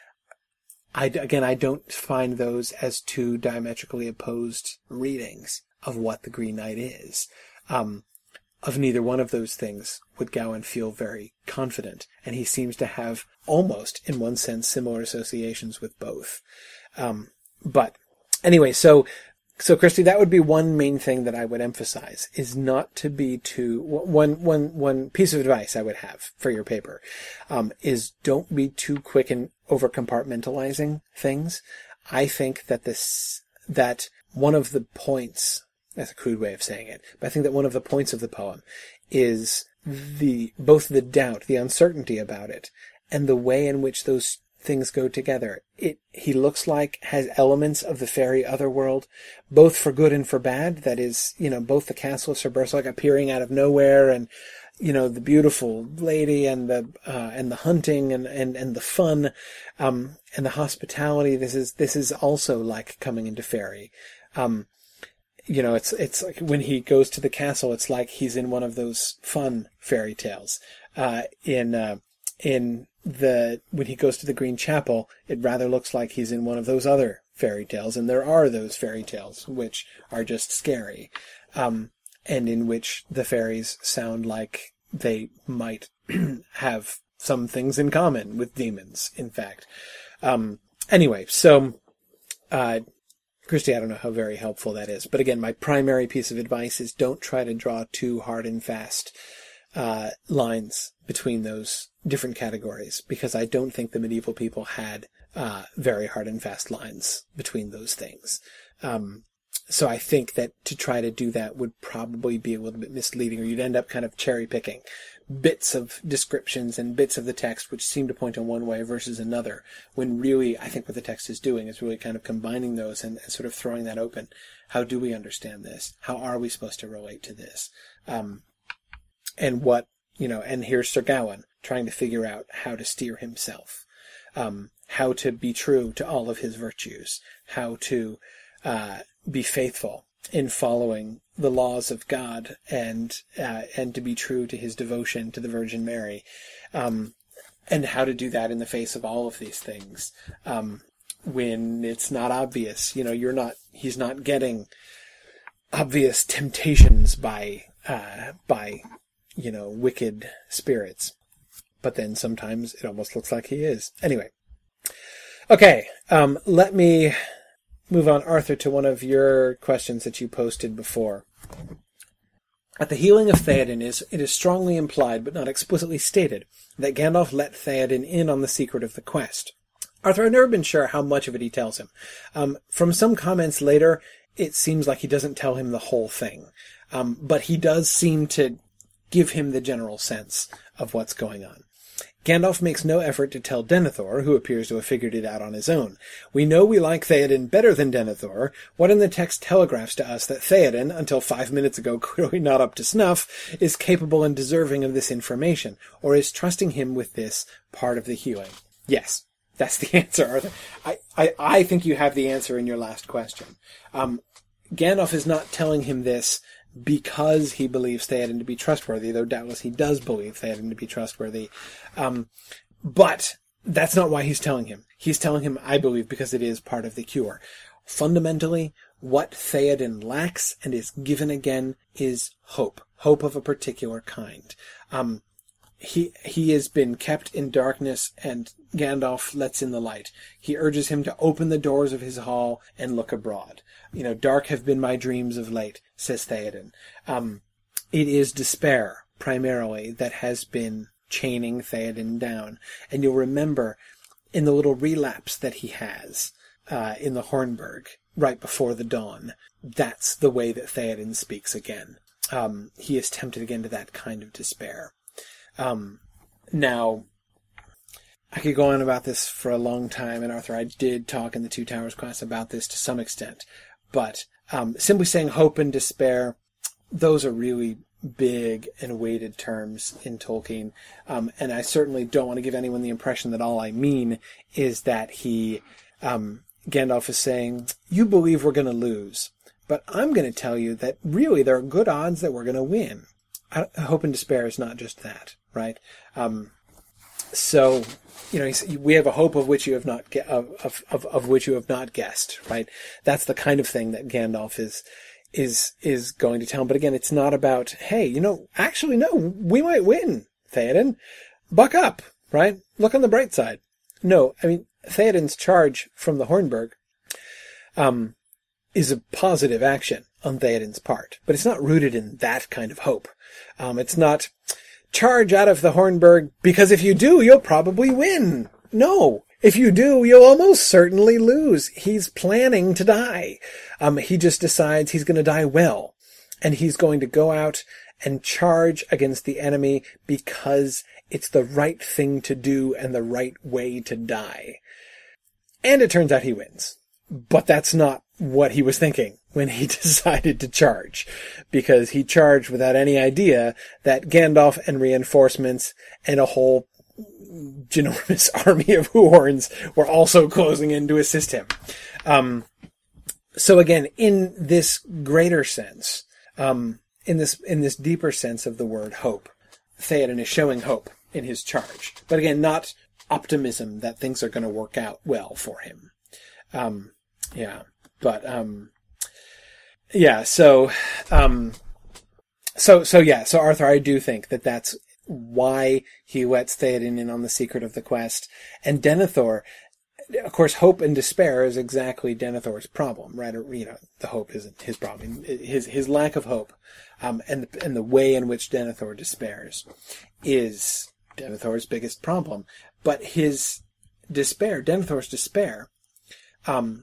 I, again, I don't find those as two diametrically opposed readings of what the Green Knight is. Um, of neither one of those things would Gawain feel very confident, and he seems to have almost, in one sense, similar associations with both. Um, but anyway, so so Christy, that would be one main thing that I would emphasize, is not to be too, one, one, one piece of advice I would have for your paper, um, is don't be too quick in over compartmentalizing things. I think that this, that one of the points, that's a crude way of saying it, but I think that one of the points of the poem is the, both the doubt, the uncertainty about it, and the way in which those things go together. It, he looks like has elements of the fairy otherworld, both for good and for bad. That is, you know, both the castle of Sir Bersilac appearing out of nowhere, and, you know, the beautiful lady, and the, uh, and the hunting, and, and, and the fun, um, and the hospitality. This is, this is also like coming into fairy. Um, you know, it's, it's like when he goes to the castle, it's like he's in one of those fun fairy tales. Uh, in, uh, in the, when he goes to the Green Chapel, it rather looks like he's in one of those other fairy tales. And there are those fairy tales which are just scary. Um, and in which the fairies sound like they might have some things in common with demons, in fact. Um, anyway, so, uh, Christy, I don't know how very helpful that is. But again, my primary piece of advice is don't try to draw too hard and fast uh, lines between those different categories, because I don't think the medieval people had uh, very hard and fast lines between those things. Um, so I think that to try to do that would probably be a little bit misleading, or you'd end up kind of cherry picking bits of descriptions and bits of the text which seem to point in one way versus another, when really I think what the text is doing is really kind of combining those and, and sort of throwing that open. How do we understand this? How are we supposed to relate to this? Um, and what, you know, and here's Sir Gawain trying to figure out how to steer himself. um, how to be true to all of his virtues, how to uh, be faithful in following the laws of God, and uh, and to be true to his devotion to the Virgin Mary, um, and how to do that in the face of all of these things, um, when it's not obvious. You know, you're not. He's not getting obvious temptations by uh, by you know wicked spirits, but then sometimes it almost looks like he is. Anyway, okay. Um, let me move on, Arthur, to one of your questions that you posted before. At the healing of Theoden, is it is strongly implied, but not explicitly stated, that Gandalf let Theoden in on the secret of the quest. Arthur, I've never been sure how much of it he tells him. Um, from some comments later, it seems like he doesn't tell him the whole thing. Um, but he does seem to give him the general sense of what's going on. Gandalf makes no effort to tell Denethor, who appears to have figured it out on his own. We know we like Theoden better than Denethor. What in the text telegraphs to us that Theoden, until five minutes ago clearly not up to snuff, is capable and deserving of this information, or is trusting him with this part of the healing? Yes, that's the answer, Arthur. I, I, I think you have the answer in your last question. Um, Gandalf is not telling him this because he believes Theoden to be trustworthy, though doubtless he does believe Theoden to be trustworthy. Um, but that's not why he's telling him. He's telling him, I believe, because it is part of the cure. Fundamentally, what Theoden lacks and is given again is hope. Hope of a particular kind. Um, he, he has been kept in darkness, and Gandalf lets in the light. He urges him to open the doors of his hall and look abroad. You know, dark have been my dreams of late, says Theoden. Um, it is despair, primarily, that has been chaining Theoden down. And you'll remember in the little relapse that he has uh, in the Hornburg, right before the dawn, that's the way that Theoden speaks again. Um, he is tempted again to that kind of despair. Um, now, I could go on about this for a long time, and Arthur, I did talk in the Two Towers class about this to some extent. But um, simply saying hope and despair, those are really big and weighted terms in Tolkien. Um, and I certainly don't want to give anyone the impression that all I mean is that he, um, Gandalf is saying, you believe we're going to lose, but I'm going to tell you that really there are good odds that we're going to win. I, hope and despair is not just that, right? Um, so, you know, we have a hope of which you have not ge- of, of of of which you have not guessed, right? That's the kind of thing that Gandalf is is is going to tell him. But again, it's not about, hey, you know, actually, no, we might win, Theoden. Buck up, right? Look on the bright side. No, I mean, Theoden's charge from the Hornburg um, is a positive action on Theoden's part, but it's not rooted in that kind of hope. Um, it's not charge out of the Hornburg, because if you do, you'll probably win. No. If you do, you'll almost certainly lose. He's planning to die. Um, he just decides he's going to die well. And he's going to go out and charge against the enemy because it's the right thing to do and the right way to die. And it turns out he wins. But that's not what he was thinking when he decided to charge, because he charged without any idea that Gandalf and reinforcements and a whole ginormous army of Huorns were also closing in to assist him. Um, so again, in this greater sense, um, in this in this deeper sense of the word hope, Theoden is showing hope in his charge, but again, not optimism that things are going to work out well for him. Um, yeah, but, um, yeah, so, um, so, so yeah, so Arthur, I do think that that's why he lets Theoden in on the secret of the quest. And Denethor, of course, hope and despair is exactly Denethor's problem, right? Or, you know, the hope isn't his problem. His, his lack of hope, um, and, the, and the way in which Denethor despairs is Denethor's biggest problem. But his despair, Denethor's despair, um,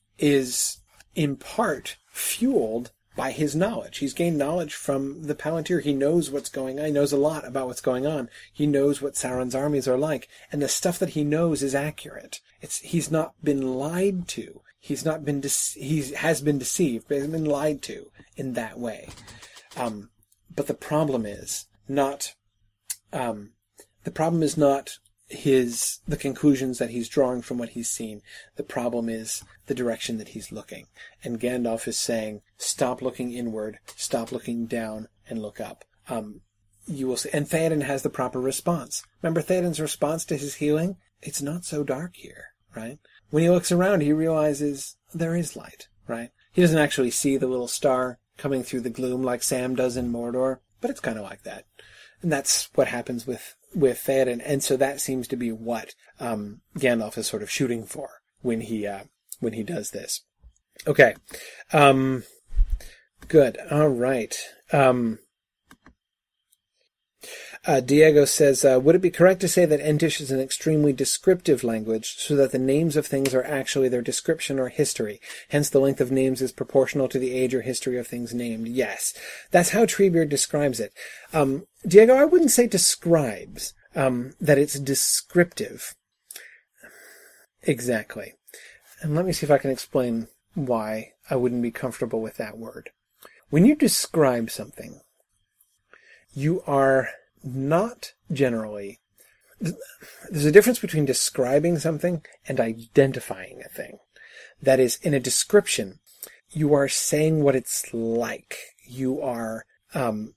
is in part fueled by his knowledge. He's gained knowledge from the Palantir. He knows what's going on. He knows a lot about what's going on. He knows what Sauron's armies are like. And the stuff that he knows is accurate. It's, he's not been lied to. He's not been, de- he has been deceived, but he's been lied to in that way. Um, but the problem is not, um, the problem is not, his the conclusions that he's drawing from what he's seen. The problem is the direction that he's looking. And Gandalf is saying, stop looking inward, stop looking down, and look up. Um, you will see. And Theoden has the proper response. Remember Theoden's response to his healing? It's not so dark here, right? When he looks around, he realizes there is light, right? He doesn't actually see the little star coming through the gloom like Sam does in Mordor, but it's kind of like that. And that's what happens with, with Theoden. And so that seems to be what um, Gandalf is sort of shooting for when he uh, when he does this. Okay. Um, good. All right. Um, Uh, Diego says, uh, would it be correct to say that Entish is an extremely descriptive language so that the names of things are actually their description or history? Hence, the length of names is proportional to the age or history of things named. Yes. That's how Treebeard describes it. Um, Diego, I wouldn't say describes, um, that it's descriptive. Exactly. And let me see if I can explain why I wouldn't be comfortable with that word. When you describe something, you are not generally... There's a difference between describing something and identifying a thing. That is, in a description, you are saying what it's like. You are um,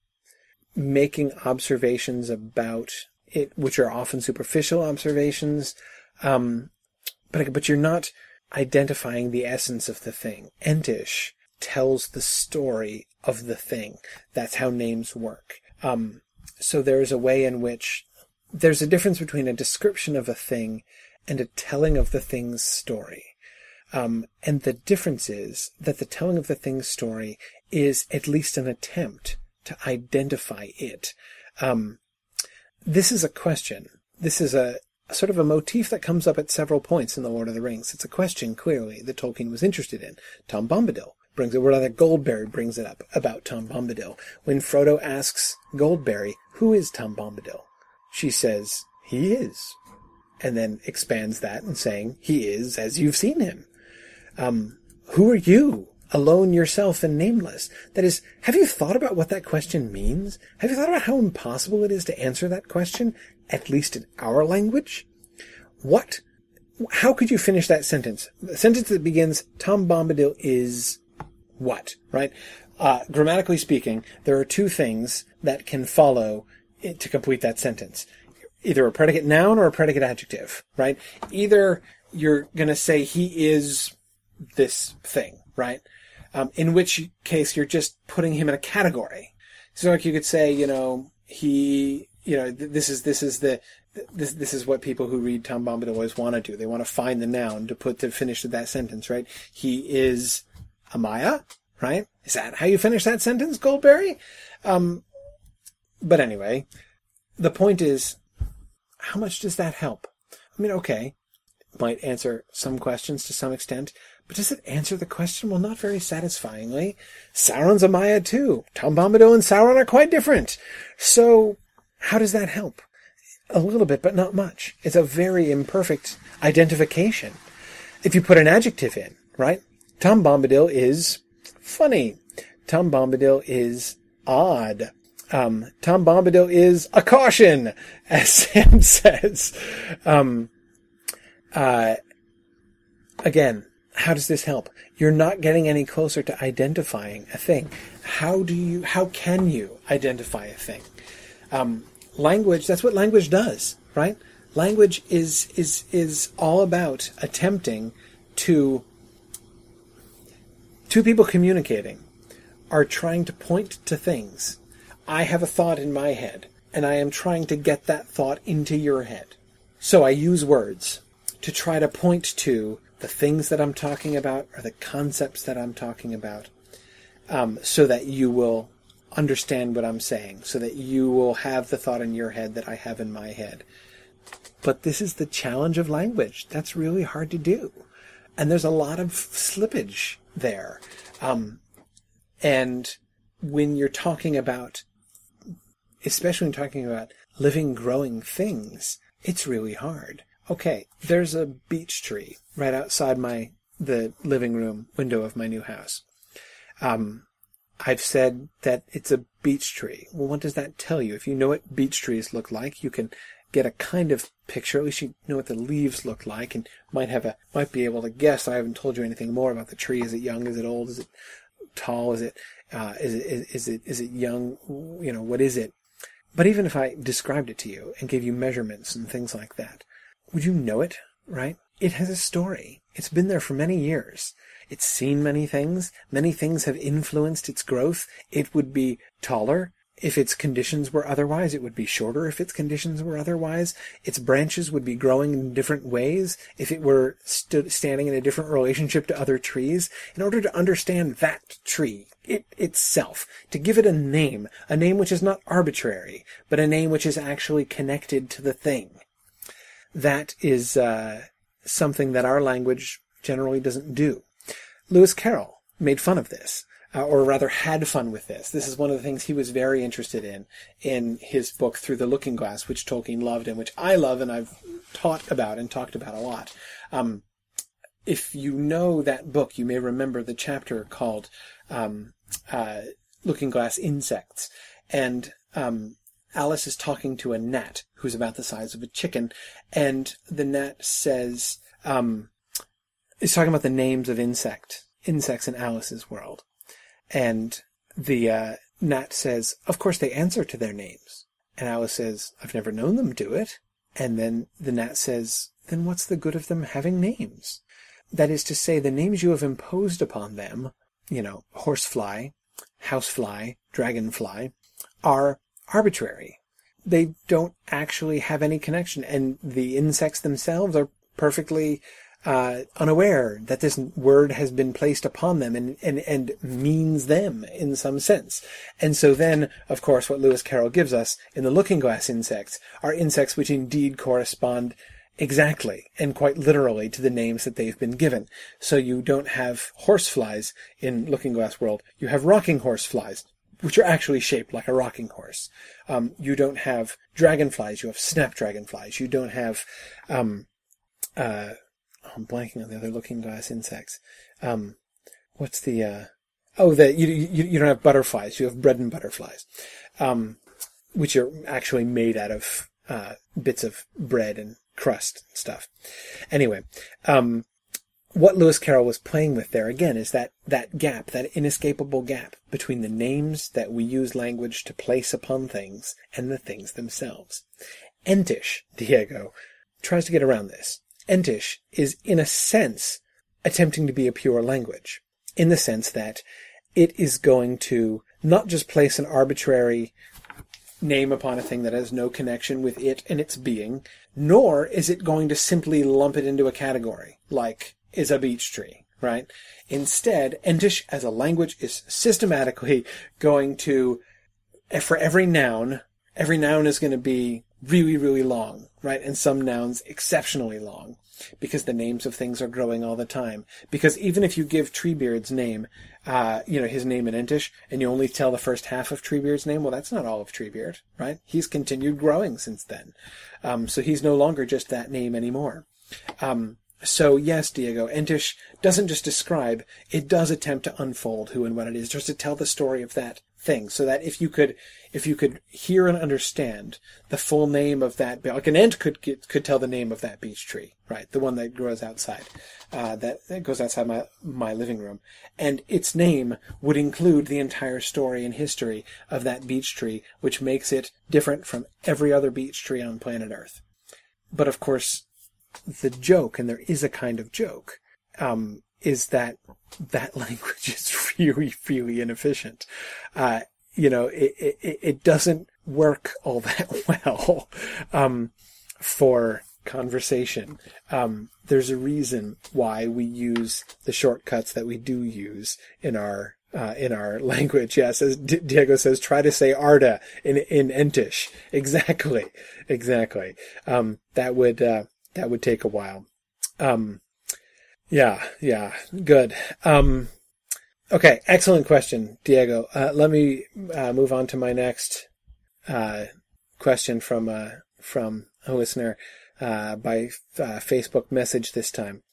making observations about it, which are often superficial observations, um, but but you're not identifying the essence of the thing. Entish tells the story of the thing. That's how names work. Um, so there's a way in which there's a difference between a description of a thing and a telling of the thing's story. Um, and the difference is that the telling of the thing's story is at least an attempt to identify it. Um, this is a question. This is a, a sort of a motif that comes up at several points in The Lord of the Rings. It's a question, clearly, that Tolkien was interested in. Tom Bombadil brings it, or rather Goldberry brings it up about Tom Bombadil. When Frodo asks Goldberry, who is Tom Bombadil? She says, he is. And then expands that and saying, he is as you've seen him. Um, who are you? Alone, yourself, and nameless. That is, have you thought about what that question means? Have you thought about how impossible it is to answer that question, at least in our language? What? How could you finish that sentence? The sentence that begins, Tom Bombadil is what, right? Uh, grammatically speaking, there are two things that can follow it to complete that sentence. Either a predicate noun or a predicate adjective, right? Either you're going to say he is this thing, right? Um, in which case you're just putting him in a category. So like you could say, you know, he, you know, th- this is, this is the, this, this is what people who read Tom Bombadil always want to do. They want to find the noun to put to finish that sentence, right? He is Amaya, right? Is that how you finish that sentence, Goldberry? Um, but anyway, the point is, how much does that help? I mean, okay, it might answer some questions to some extent, but does it answer the question? Well, not very satisfyingly. Sauron's Amaya too. Tom Bombadil and Sauron are quite different. So, how does that help? A little bit, but not much. It's a very imperfect identification. If you put an adjective in, right? Tom Bombadil is funny. Tom Bombadil is odd. Um, Tom Bombadil is a caution, as Sam says. Um, uh, again, how does this help? You're not getting any closer to identifying a thing. How do you, how can you identify a thing? Um, language, that's what language does, right? Language is, is, is all about attempting to, two people communicating are trying to point to things. I have a thought in my head, and I am trying to get that thought into your head. So I use words to try to point to the things that I'm talking about or the concepts that I'm talking about, um, so that you will understand what I'm saying, so that you will have the thought in your head that I have in my head. But this is the challenge of language. That's really hard to do. And there's a lot of slippage there. Um, and when you're talking about, especially when talking about living, growing things, it's really hard. Okay, there's a beech tree right outside my the living room window of my new house. Um, I've said that it's a beech tree. Well, what does that tell you? If you know what beech trees look like, you can get a kind of picture. At least you know what the leaves look like, and might have a might be able to guess. I haven't told you anything more about the tree. Is it young? Is it old? Is it tall? Is it uh, is it is, is it is it young? You know, what is it? But even if I described it to you and gave you measurements and things like that, would you know it? Right? It has a story. It's been there for many years. It's seen many things. Many things have influenced its growth. It would be taller if its conditions were otherwise. It would be shorter if its conditions were otherwise. Its branches would be growing in different ways if it were st- standing in a different relationship to other trees. In order to understand that tree, it itself, to give it a name, a name which is not arbitrary, but a name which is actually connected to the thing, that is uh, something that our language generally doesn't do. Lewis Carroll made fun of this. Uh, or rather had fun with this. This is one of the things he was very interested in, in his book Through the Looking Glass, which Tolkien loved and which I love and I've taught about and talked about a lot. Um, if you know that book, you may remember the chapter called um, uh, Looking Glass Insects. And um, Alice is talking to a gnat who's about the size of a chicken, and the gnat says, um, is talking about the names of insect, insects in Alice's world. And the uh, gnat says, of course they answer to their names. And Alice says, I've never known them do it. And then the gnat says, then what's the good of them having names? That is to say, the names you have imposed upon them, you know, horsefly, housefly, dragonfly, are arbitrary. They don't actually have any connection. And the insects themselves are perfectly Uh, unaware that this word has been placed upon them and, and, and means them in some sense. And so then, of course, what Lewis Carroll gives us in the Looking Glass insects are insects which indeed correspond exactly and quite literally to the names that they've been given. So you don't have horseflies in Looking Glass world. You have rocking horseflies, which are actually shaped like a rocking horse. Um, you don't have dragonflies. You have snapdragonflies. You don't have, um, uh, I'm blanking on the other Looking Glass insects. Um, what's the, uh, oh, the, you, you, you don't have butterflies. You have bread and butterflies, um, which are actually made out of, uh, bits of bread and crust and stuff. Anyway, um, what Lewis Carroll was playing with there again is that, that gap, that inescapable gap between the names that we use language to place upon things and the things themselves. Entish, Diego, tries to get around this. Entish is, in a sense, attempting to be a pure language, in the sense that it is going to not just place an arbitrary name upon a thing that has no connection with it and its being, nor is it going to simply lump it into a category, like is a beech tree, right? Instead, Entish as a language is systematically going to, for every noun, every noun is going to be really, really long, right? And some nouns exceptionally long, because the names of things are growing all the time. Because even if you give Treebeard's name, uh, you know, his name in Entish, and you only tell the first half of Treebeard's name, well, that's not all of Treebeard, right? He's continued growing since then. Um, so he's no longer just that name anymore. Um, so yes, Diego, Entish doesn't just describe, it does attempt to unfold who and what it is, just to tell the story of that thing, so that if you could, if you could hear and understand the full name of that, like an ant could get, could tell the name of that beech tree, right? The one that grows outside, uh, that, that goes outside my, my living room. And its name would include the entire story and history of that beech tree, which makes it different from every other beech tree on planet Earth. But of course, the joke, and there is a kind of joke, um, is that that language is really, really inefficient. Uh, you know, it, it, it doesn't work all that well, um, for conversation. Um, there's a reason why we use the shortcuts that we do use in our, uh, in our language. Yes, as D- Diego says, try to say Arda in, in Entish. Exactly. Exactly. Um, that would, uh, that would take a while. Um, Yeah, yeah, good. Um, okay, excellent question, Diego. Uh, let me uh, move on to my next uh, question from uh, from a listener uh, by uh, Facebook message this time.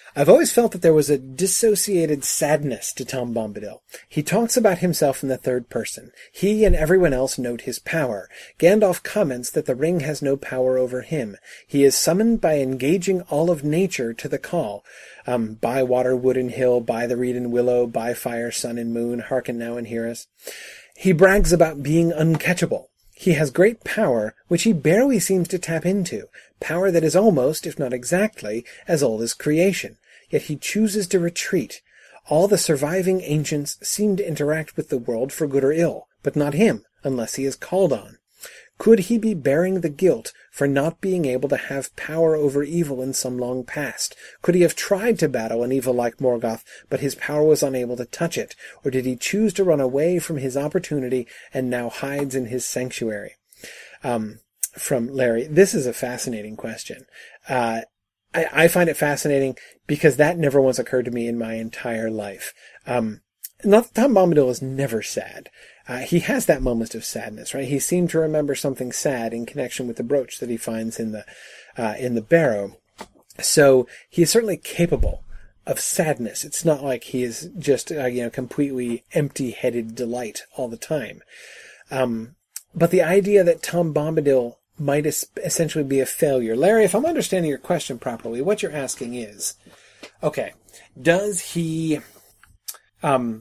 I've always felt that there was a dissociated sadness to Tom Bombadil. He talks about himself in the third person. He and everyone else note his power. Gandalf comments that the ring has no power over him. He is summoned by engaging all of nature to the call. Um, by water, wood, and hill, by the reed and willow, by fire, sun, and moon, hearken now and hear us. He brags about being uncatchable. He has great power, which he barely seems to tap into, power that is almost, if not exactly, as old as creation. Yet he chooses to retreat. All the surviving ancients seem to interact with the world for good or ill, but not him, unless he is called on. Could he be bearing the guilt for not being able to have power over evil in some long past? Could he have tried to battle an evil like Morgoth, but his power was unable to touch it? Or did he choose to run away from his opportunity and now hides in his sanctuary? Um, from Larry, this is a fascinating question. Uh, I, I find it fascinating because that never once occurred to me in my entire life. Um, not that Tom Bombadil is never sad. Uh, he has that moment of sadness, right? He seemed to remember something sad in connection with the brooch that he finds in the uh, in the barrow. So he is certainly capable of sadness. It's not like he is just uh, you know completely empty-headed delight all the time. Um, but the idea that Tom Bombadil might es- essentially be a failure, Larry, if I'm understanding your question properly, what you're asking is, okay, does he? Um,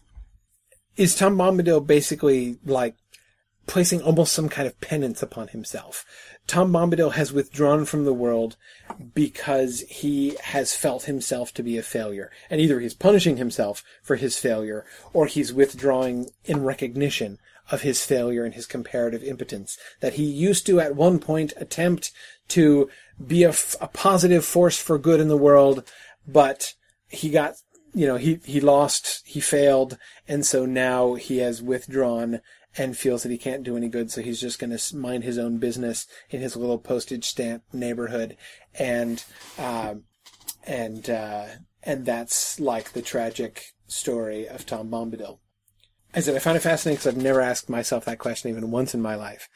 Is Tom Bombadil basically, like, placing almost some kind of penance upon himself? Tom Bombadil has withdrawn from the world because he has felt himself to be a failure. And either he's punishing himself for his failure, or he's withdrawing in recognition of his failure and his comparative impotence. That he used to, at one point, attempt to be a, f- a positive force for good in the world, but he got... You know, he, he lost, he failed, and so now he has withdrawn and feels that he can't do any good, so he's just going to mind his own business in his little postage stamp neighborhood, and, uh, and, uh, and that's like the tragic story of Tom Bombadil. I said, I find it fascinating because I've never asked myself that question even once in my life.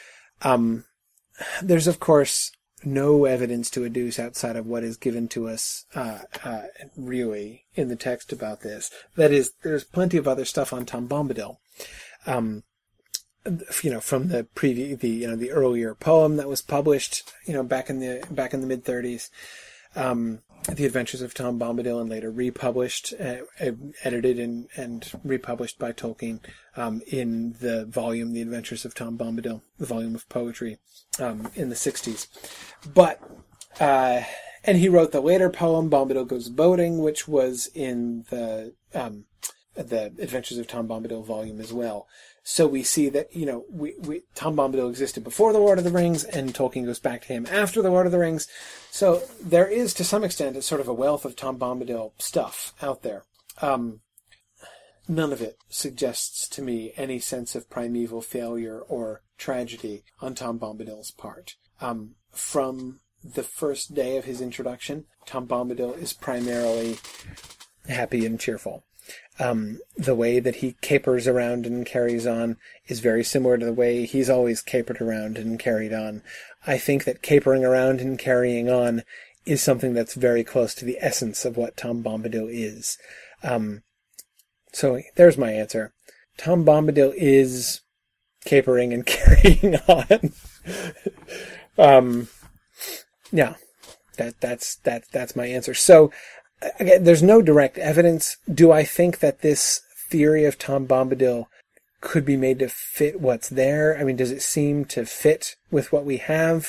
Um, there's, of course, no evidence to adduce outside of what is given to us, uh, uh, really in the text about this. That is, there's plenty of other stuff on Tom Bombadil. Um, you know, from the previous, the, you know, the earlier poem that was published, you know, back in the, back in the mid thirties. Um, The Adventures of Tom Bombadil, and later republished, uh, edited and, and republished by Tolkien um, in the volume The Adventures of Tom Bombadil, the volume of poetry um, in the sixties. But, uh, and he wrote the later poem, Bombadil Goes Boating, which was in the um, the Adventures of Tom Bombadil volume as well. So we see that, you know, we, we, Tom Bombadil existed before The Lord of the Rings, and Tolkien goes back to him after The Lord of the Rings. So there is, to some extent, a sort of a wealth of Tom Bombadil stuff out there. Um, none of it suggests to me any sense of primeval failure or tragedy on Tom Bombadil's part. Um, from the first day of his introduction, Tom Bombadil is primarily happy and cheerful. Um, the way that he capers around and carries on is very similar to the way he's always capered around and carried on. I think that capering around and carrying on is something that's very close to the essence of what Tom Bombadil is. Um, so there's my answer. Tom Bombadil is capering and carrying on. um, yeah, that, that's, that, that's my answer. So, again, there's no direct evidence. Do I think that this theory of Tom Bombadil could be made to fit what's there? I mean, does it seem to fit with what we have?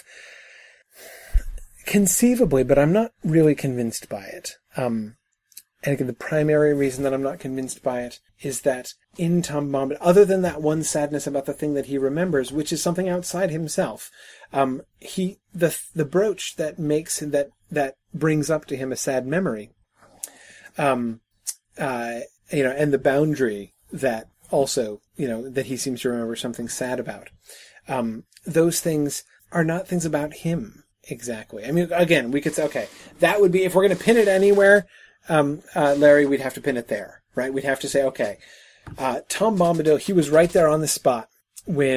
Conceivably, but I'm not really convinced by it. Um, and again, the primary reason that I'm not convinced by it is that in Tom Bombadil, other than that one sadness about the thing that he remembers, which is something outside himself, um, he the the brooch that makes that that brings up to him a sad memory. Um, uh, you know, and the boundary that also, you know, that he seems to remember something sad about. Um, those things are not things about him exactly. I mean, again, we could say, okay, that would be, if we're going to pin it anywhere, um, uh, Larry, we'd have to pin it there, right? We'd have to say, okay, uh, Tom Bombadil, he was right there on the spot when,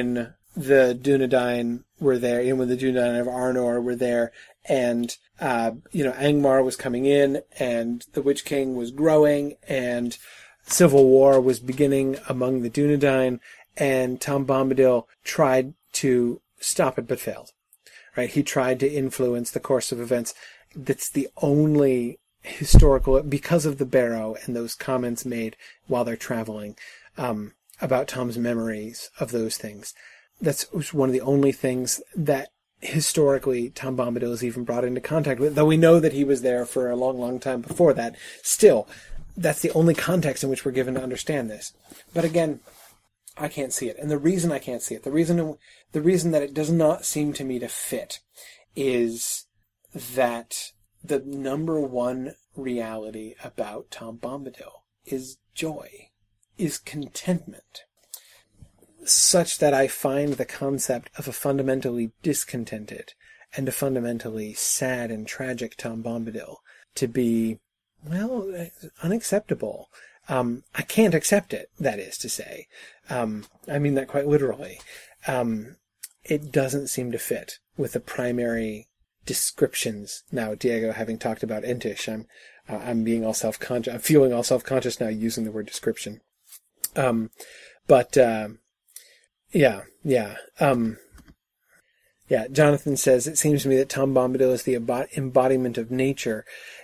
the Dunedain were there, you know, when the Dunedain of Arnor were there, and, uh, you know, Angmar was coming in, and the Witch King was growing, and civil war was beginning among the Dunedain, and Tom Bombadil tried to stop it but failed. Right? He tried to influence the course of events. That's the only historical, because of the Barrow and those comments made while they're traveling, um, about Tom's memories of those things. That's one of the only things that historically Tom Bombadil is even brought into contact with, though we know that he was there for a long, long time before that. Still, that's the only context in which we're given to understand this. But again, I can't see it. And the reason I can't see it, the reason, the reason that it does not seem to me to fit is that the number one reality about Tom Bombadil is joy, is contentment, such that I find the concept of a fundamentally discontented and a fundamentally sad and tragic Tom Bombadil to be, well, unacceptable. Um, I can't accept it, that is to say. Um, I mean that quite literally. Um, it doesn't seem to fit with the primary descriptions. Now, Diego, having talked about Entish, I'm, uh, I'm being all self-conscious, I'm feeling all self-conscious now using the word description. Um, but, uh, yeah, yeah, um, yeah, Jonathan says, it seems to me that Tom Bombadil is the embodiment of nature.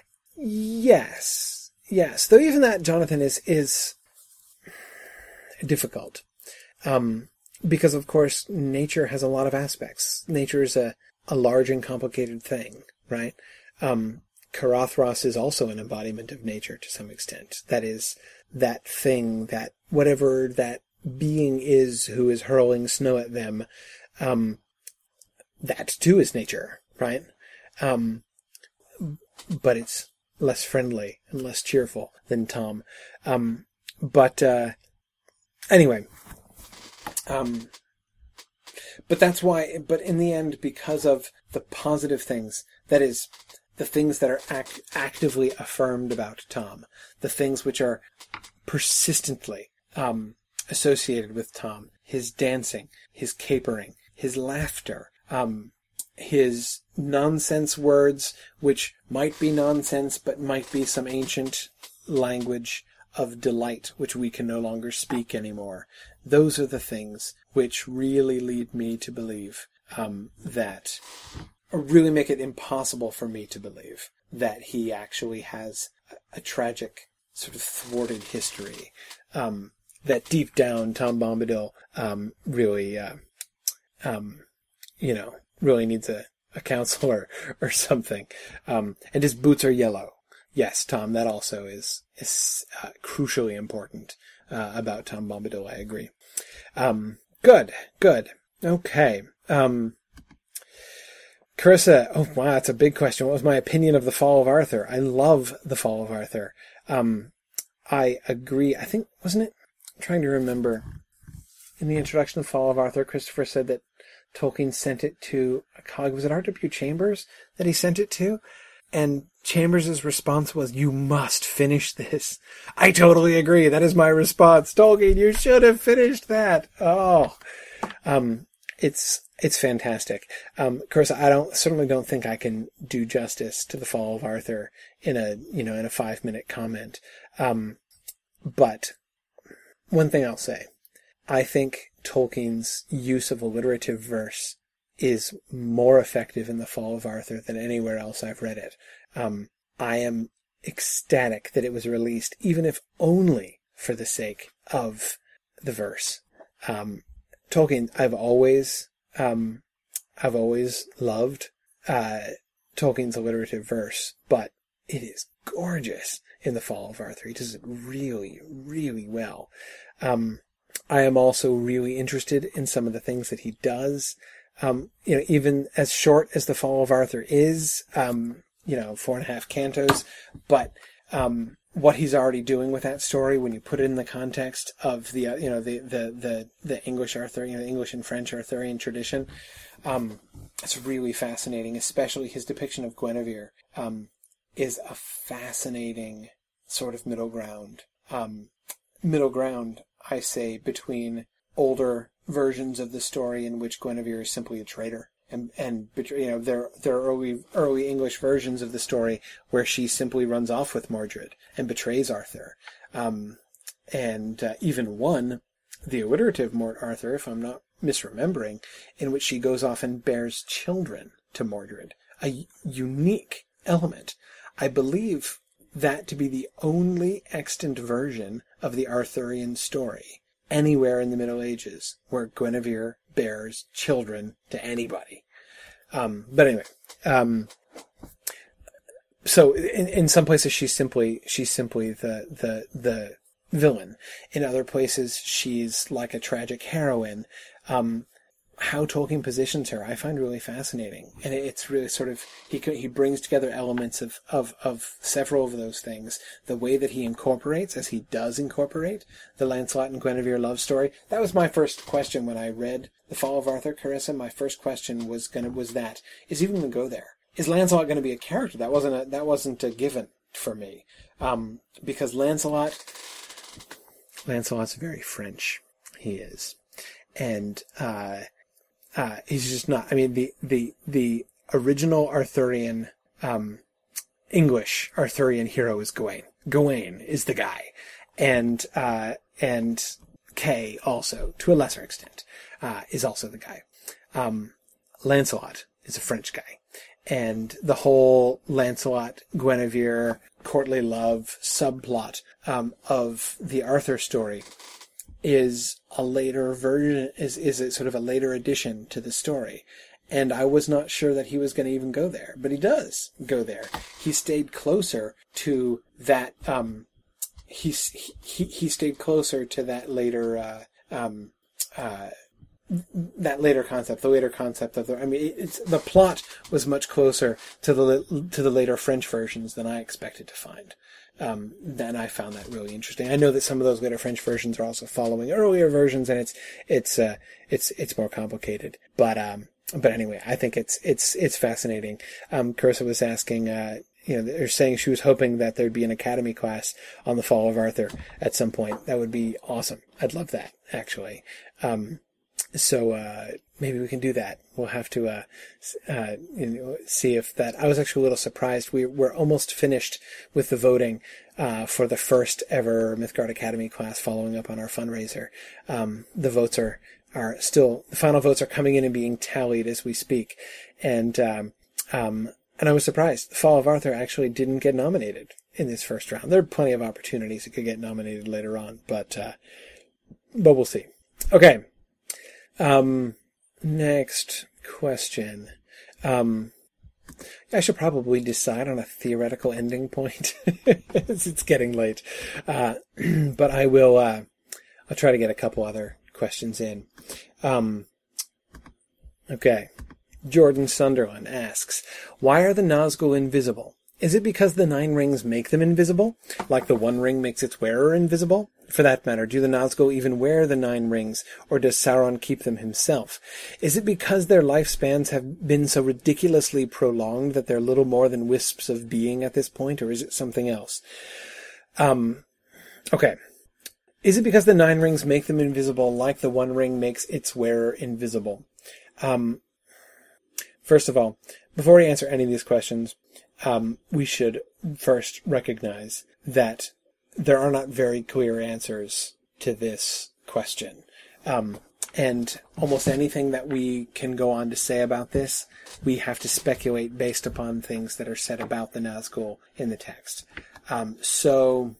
Yes, yes. Though even that, Jonathan, is, is difficult. Um, because of course, nature has a lot of aspects. Nature is a, a large and complicated thing, right? Um, Karathros is also an embodiment of nature to some extent. That is, that thing, that whatever that being is who is hurling snow at them, um, that too is nature, right? Um, but it's less friendly and less cheerful than Tom. Um, but, uh, anyway, um, but that's why, but in the end, because of the positive things, that is, the things that are act, actively affirmed about Tom, the things which are persistently, um, associated with Tom, his dancing, his capering, his laughter, um, his nonsense words, which might be nonsense, but might be some ancient language of delight, which we can no longer speak anymore. Those are the things which really lead me to believe, um, that, or really make it impossible for me to believe that he actually has a, a tragic, sort of thwarted history, um, that deep down Tom Bombadil, um, really, uh, um, you know, really needs a, a counselor or something. Um, and his boots are yellow. Yes, Tom, that also is, is, uh, crucially important, uh, about Tom Bombadil, I agree. Um, good, good. Okay. Um, Carissa, oh wow, that's a big question. What was my opinion of The Fall of Arthur? I love The Fall of Arthur. Um, I agree. I think, wasn't it? I'm trying to remember. In the introduction of The Fall of Arthur, Christopher said that Tolkien sent it to a colleague. Was it R W Chambers that he sent it to? And Chambers' response was, you must finish this. I totally agree. That is my response. Tolkien, you should have finished that. Oh, um, it's, it's fantastic. Um, Carissa, I don't, certainly don't think I can do justice to The Fall of Arthur in a, you know, in a five minute comment. Um, but one thing I'll say, I think Tolkien's use of alliterative verse is more effective in The Fall of Arthur than anywhere else I've read it. Um, I am ecstatic that it was released, even if only for the sake of the verse. Um, Tolkien, I've always, um, I've always loved, uh, Tolkien's alliterative verse, but it is gorgeous in The Fall of Arthur. He does it really, really well. Um, I am also really interested in some of the things that he does. Um, you know, even as short as The Fall of Arthur is, um, you know, four and a half cantos, but, um, what he's already doing with that story, when you put it in the context of the, uh, you know, the, the, the, the English Arthurian, you know, English and French Arthurian tradition, um, it's really fascinating, especially his depiction of Guinevere, um, is a fascinating sort of middle ground, um, middle ground, I say, between older versions of the story in which Guinevere is simply a traitor. And, and you know, there, there are early, early English versions of the story where she simply runs off with Mordred and betrays Arthur. Um, and uh, even one, the alliterative Mort Arthur, if I'm not misremembering, in which she goes off and bears children to Mordred. A unique element. I believe that to be the only extant version of the Arthurian story anywhere in the Middle Ages where Guinevere bears children to anybody. Um, but anyway, um, so in, in some places she's simply she's simply the the the villain. In other places she's like a tragic heroine. Um, how Tolkien positions her, I find really fascinating, and it's really sort of he he brings together elements of of of several of those things. The way that he incorporates, as he does incorporate, the Lancelot and Guinevere love story. That was my first question when I read The Fall of Arthur, Carissa. My first question was gonna was that is he even gonna go there? Is Lancelot going to be a character? That wasn't a that wasn't a given for me, um, because Lancelot Lancelot's very French. He is, and. Uh, Uh, he's just not, I mean, the, the, the original Arthurian, um, English Arthurian hero is Gawain. Gawain is the guy. And, uh, and Kay also, to a lesser extent, uh, is also the guy. Um, Lancelot is a French guy. And the whole Lancelot, Guinevere, courtly love subplot, um, of the Arthur story is a later version, is, is a sort of a later addition to the story. And I was not sure that he was going to even go there, but he does go there. He stayed closer to that, um, he, he, he stayed closer to that later, uh, um, uh, that later concept, the later concept of the, I mean, it's, the plot was much closer to the, to the later French versions than I expected to find. Um, then I found that really interesting. I know that some of those later French versions are also following earlier versions, and it's it's uh, it's it's more complicated. But um, but anyway, I think it's it's it's fascinating. Um, Carissa was asking, uh, you know, they're saying she was hoping that there'd be an academy class on the Fall of Arthur at some point. That would be awesome. I'd love that, actually. Um, so uh, maybe we can do that. We'll have to uh, uh, you know, see if that. I was actually a little surprised. We we're almost finished with the voting uh, for the first ever Mythgard Academy class, following up on our fundraiser. Um, the votes are are still the final votes are coming in and being tallied as we speak, and um, um, and I was surprised. The Fall of Arthur actually didn't get nominated in this first round. There are plenty of opportunities it could get nominated later on, but uh, but we'll see. Okay. Um, next question. Um, I should probably decide on a theoretical ending point. it's, it's getting late. Uh, but I will, uh, I'll try to get a couple other questions in. Um, okay. Jordan Sunderland asks, why are the Nazgul invisible? Is it because the nine rings make them invisible? Like the one ring makes its wearer invisible? For that matter, do the Nazgul even wear the nine rings, or does Sauron keep them himself? Is it because their lifespans have been so ridiculously prolonged that they're little more than wisps of being at this point, or is it something else? Um, okay. Is it because the nine rings make them invisible like the one ring makes its wearer invisible? Um, first of all, before we answer any of these questions, Um, we should first recognize that there are not very clear answers to this question. Um, and almost anything that we can go on to say about this, we have to speculate based upon things that are said about the Nazgul in the text. Um, so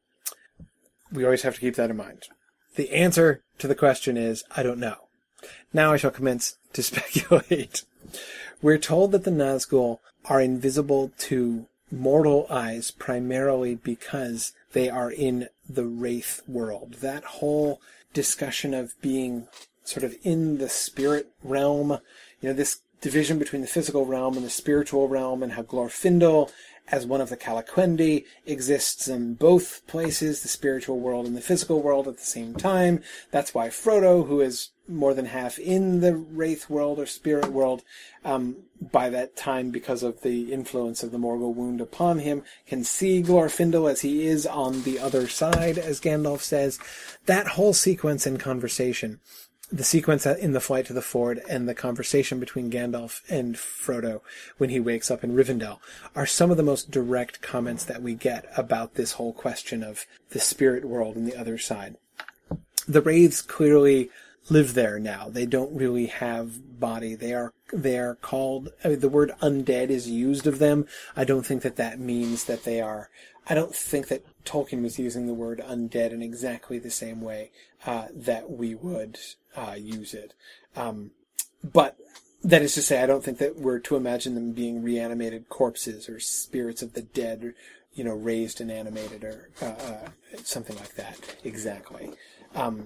we always have to keep that in mind. The answer to the question is, I don't know. Now I shall commence to speculate. We're told that the Nazgul are invisible to mortal eyes primarily because they are in the Wraith world. That whole discussion of being sort of in the spirit realm, you know, this division between the physical realm and the spiritual realm, and how Glorfindel, as one of the Calaquendi, exists in both places, the spiritual world and the physical world at the same time. That's why Frodo, who is more than half in the Wraith world or spirit world, um, by that time, because of the influence of the Morgul wound upon him, can see Glorfindel as he is on the other side, as Gandalf says. That whole sequence and conversation the sequence in the flight to the Ford and the conversation between Gandalf and Frodo when he wakes up in Rivendell are some of the most direct comments that we get about this whole question of the spirit world and the other side. The Wraiths clearly live there now. They don't really have body. They are they are called, I mean, the word undead is used of them. I don't think that that means that they are, I don't think that Tolkien was using the word undead in exactly the same way uh, that we would uh, use it. Um, but that is to say, I don't think that we're to imagine them being reanimated corpses or spirits of the dead, or, you know, raised and animated or uh, uh, something like that. Exactly. Um,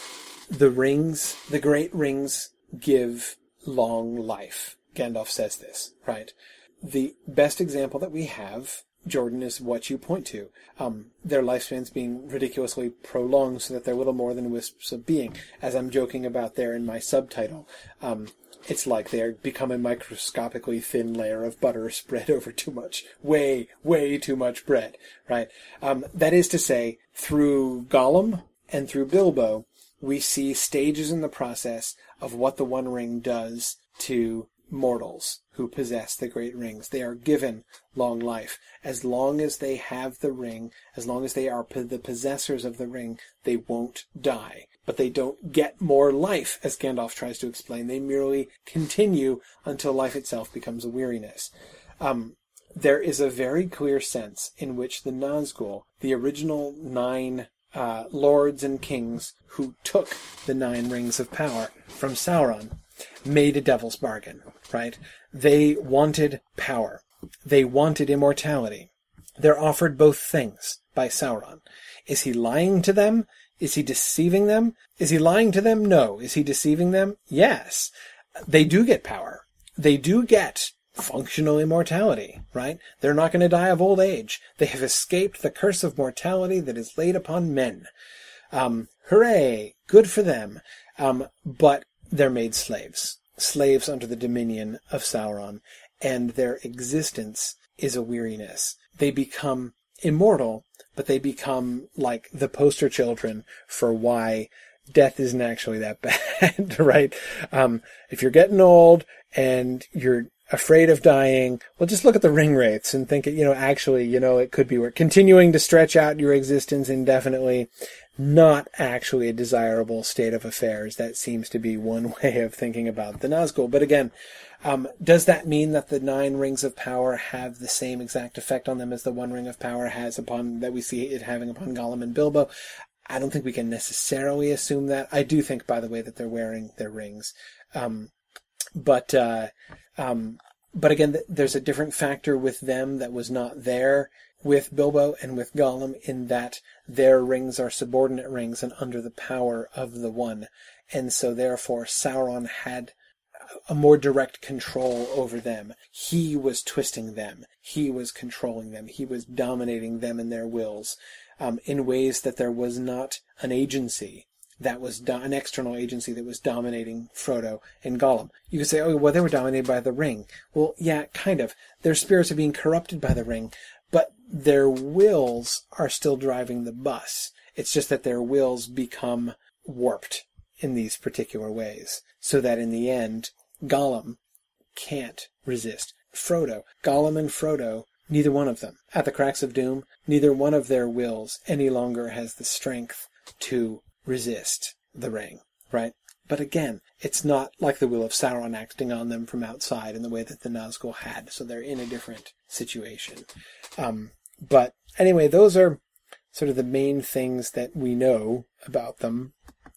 the rings, the great rings give long life. Gandalf says this, right? The best example that we have, Jordan, is what you point to. Um, their lifespans being ridiculously prolonged so that they're little more than wisps of being. As I'm joking about there in my subtitle, um, it's like they become a microscopically thin layer of butter spread over too much, way, way too much bread, right? Um, that is to say, through Gollum and through Bilbo, we see stages in the process of what the One Ring does to mortals who possess the great rings. They are given long life. As long as they have the ring, as long as they are the possessors of the ring, they won't die. But they don't get more life, as Gandalf tries to explain. They merely continue until life itself becomes a weariness. Um, there is a very clear sense in which the Nazgul, the original nine uh, lords and kings who took the nine rings of power from Sauron, made a devil's bargain, right? They wanted power. They wanted immortality. They're offered both things by Sauron. Is he lying to them? Is he deceiving them? Is he lying to them? No. Is he deceiving them? Yes. They do get power. They do get functional immortality, right? They're not going to die of old age. They have escaped the curse of mortality that is laid upon men. Um, hooray! Good for them. Um, but they're made slaves. Slaves under the dominion of Sauron. And their existence is a weariness. They become immortal, but they become like the poster children for why death isn't actually that bad, right? Um, if you're getting old and you're afraid of dying, well, just look at the ring wraiths and think, you know, actually, you know, it could be worth continuing to stretch out your existence indefinitely. Not actually a desirable state of affairs. That seems to be one way of thinking about the Nazgul. But again, um, does that mean that the nine rings of power have the same exact effect on them as the one ring of power has upon, that we see it having upon Gollum and Bilbo? I don't think we can necessarily assume that. I do think, by the way, that they're wearing their rings. Um, but, uh, um, but again, th- there's a different factor with them that was not there with Bilbo and with Gollum, in that their rings are subordinate rings and under the power of the One. And so therefore Sauron had a more direct control over them. He was twisting them. He was controlling them. He was dominating them and their wills um, in ways that there was not an agency that was do- an external agency that was dominating Frodo and Gollum. You could say, oh, well, they were dominated by the ring. Well, yeah, kind of. Their spirits are being corrupted by the ring, but their wills are still driving the bus. It's just that their wills become warped in these particular ways, so that in the end, Gollum can't resist Frodo. Gollum and Frodo, neither one of them, at the cracks of doom, neither one of their wills any longer has the strength to resist the ring, right? But again, it's not like the will of Sauron acting on them from outside in the way that the Nazgul had, so they're in a different situation. Um, but anyway, those are sort of the main things that we know about them.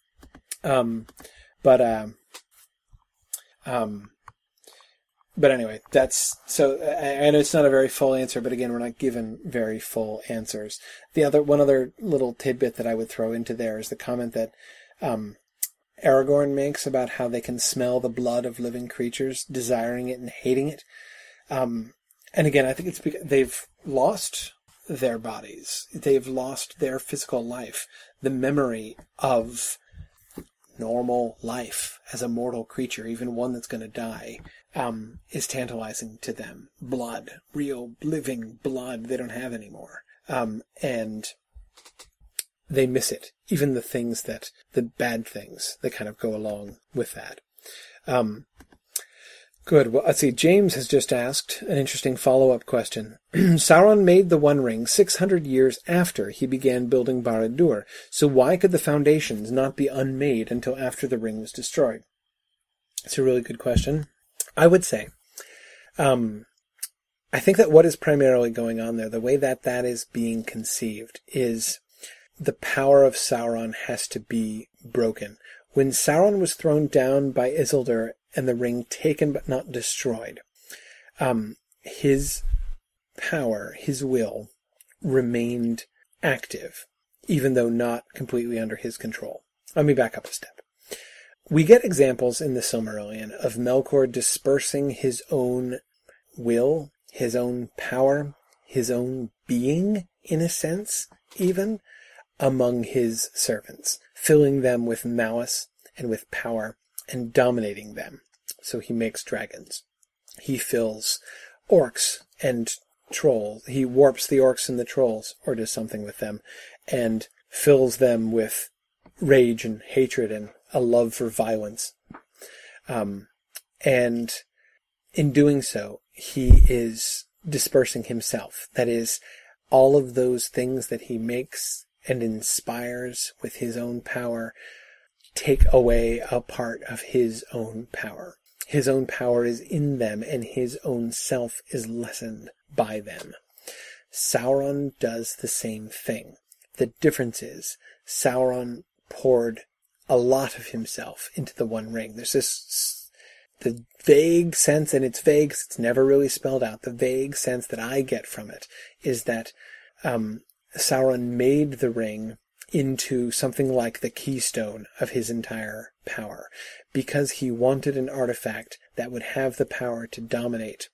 Um, but, um, um, but anyway, that's, so I, I know it's not a very full answer, but again, we're not given very full answers. The other, one other little tidbit that I would throw into there is the comment that, um, Aragorn makes about how they can smell the blood of living creatures, desiring it and hating it. Um, and again, I think it's because they've lost their bodies. They've lost their physical life. The memory of normal life as a mortal creature, even one that's going to die, um, is tantalizing to them. Blood, real living blood, they don't have anymore. Um, and they miss it. Even the things that, the bad things that kind of go along with that. Um, good. Well, let's see. James has just asked an interesting follow-up question. Sauron made the One Ring six hundred years after he began building Barad-dûr, so why could the foundations not be unmade until after the ring was destroyed? It's a really good question. I would say, um, I think that what is primarily going on there, the way that that is being conceived, is the power of Sauron has to be broken. When Sauron was thrown down by Isildur and the ring taken but not destroyed, um, his power, his will, remained active, even though not completely under his control. Let me back up a step. We get examples in the Silmarillion of Melkor dispersing his own will, his own power, his own being, in a sense, even, among his servants, filling them with malice and with power and dominating them. So he makes dragons. He fills orcs and trolls. He warps the orcs and the trolls, or does something with them, and fills them with rage and hatred and a love for violence. Um, and in doing so, he is dispersing himself. That is, all of those things that he makes and inspires with his own power take away a part of his own power. His own power is in them, and his own self is lessened by them. Sauron does the same thing. The difference is Sauron poured a lot of himself into the One Ring. There's this, the vague sense, and it's vague, it's never really spelled out, the vague sense that I get from it is that um, Sauron made the ring into something like the keystone of his entire power, because he wanted an artifact that would have the power to dominate,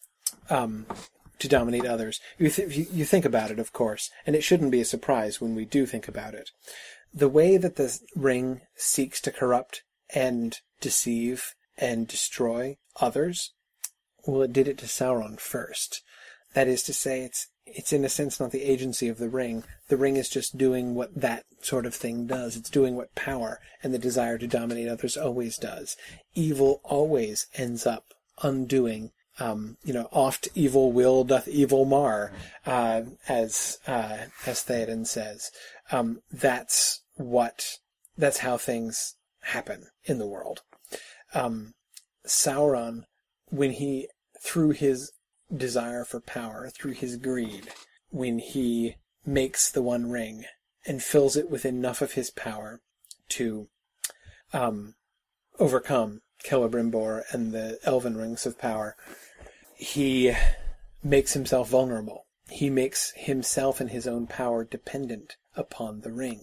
um, to dominate others. You, th- you think about it, of course, and it shouldn't be a surprise when we do think about it. The way that the ring seeks to corrupt and deceive and destroy others, well, it did it to Sauron first. That is to say, it's It's in a sense not the agency of the ring. The ring is just doing what that sort of thing does. It's doing what power and the desire to dominate others always does. Evil always ends up undoing, um, you know, oft evil will doth evil mar, uh, as, uh, as Theoden says. Um, that's what, that's how things happen in the world. Um, Sauron, when he, through his desire for power, through his greed, when he makes the One Ring and fills it with enough of his power to um, overcome Celebrimbor and the Elven Rings of Power, he makes himself vulnerable. He makes himself and his own power dependent upon the ring.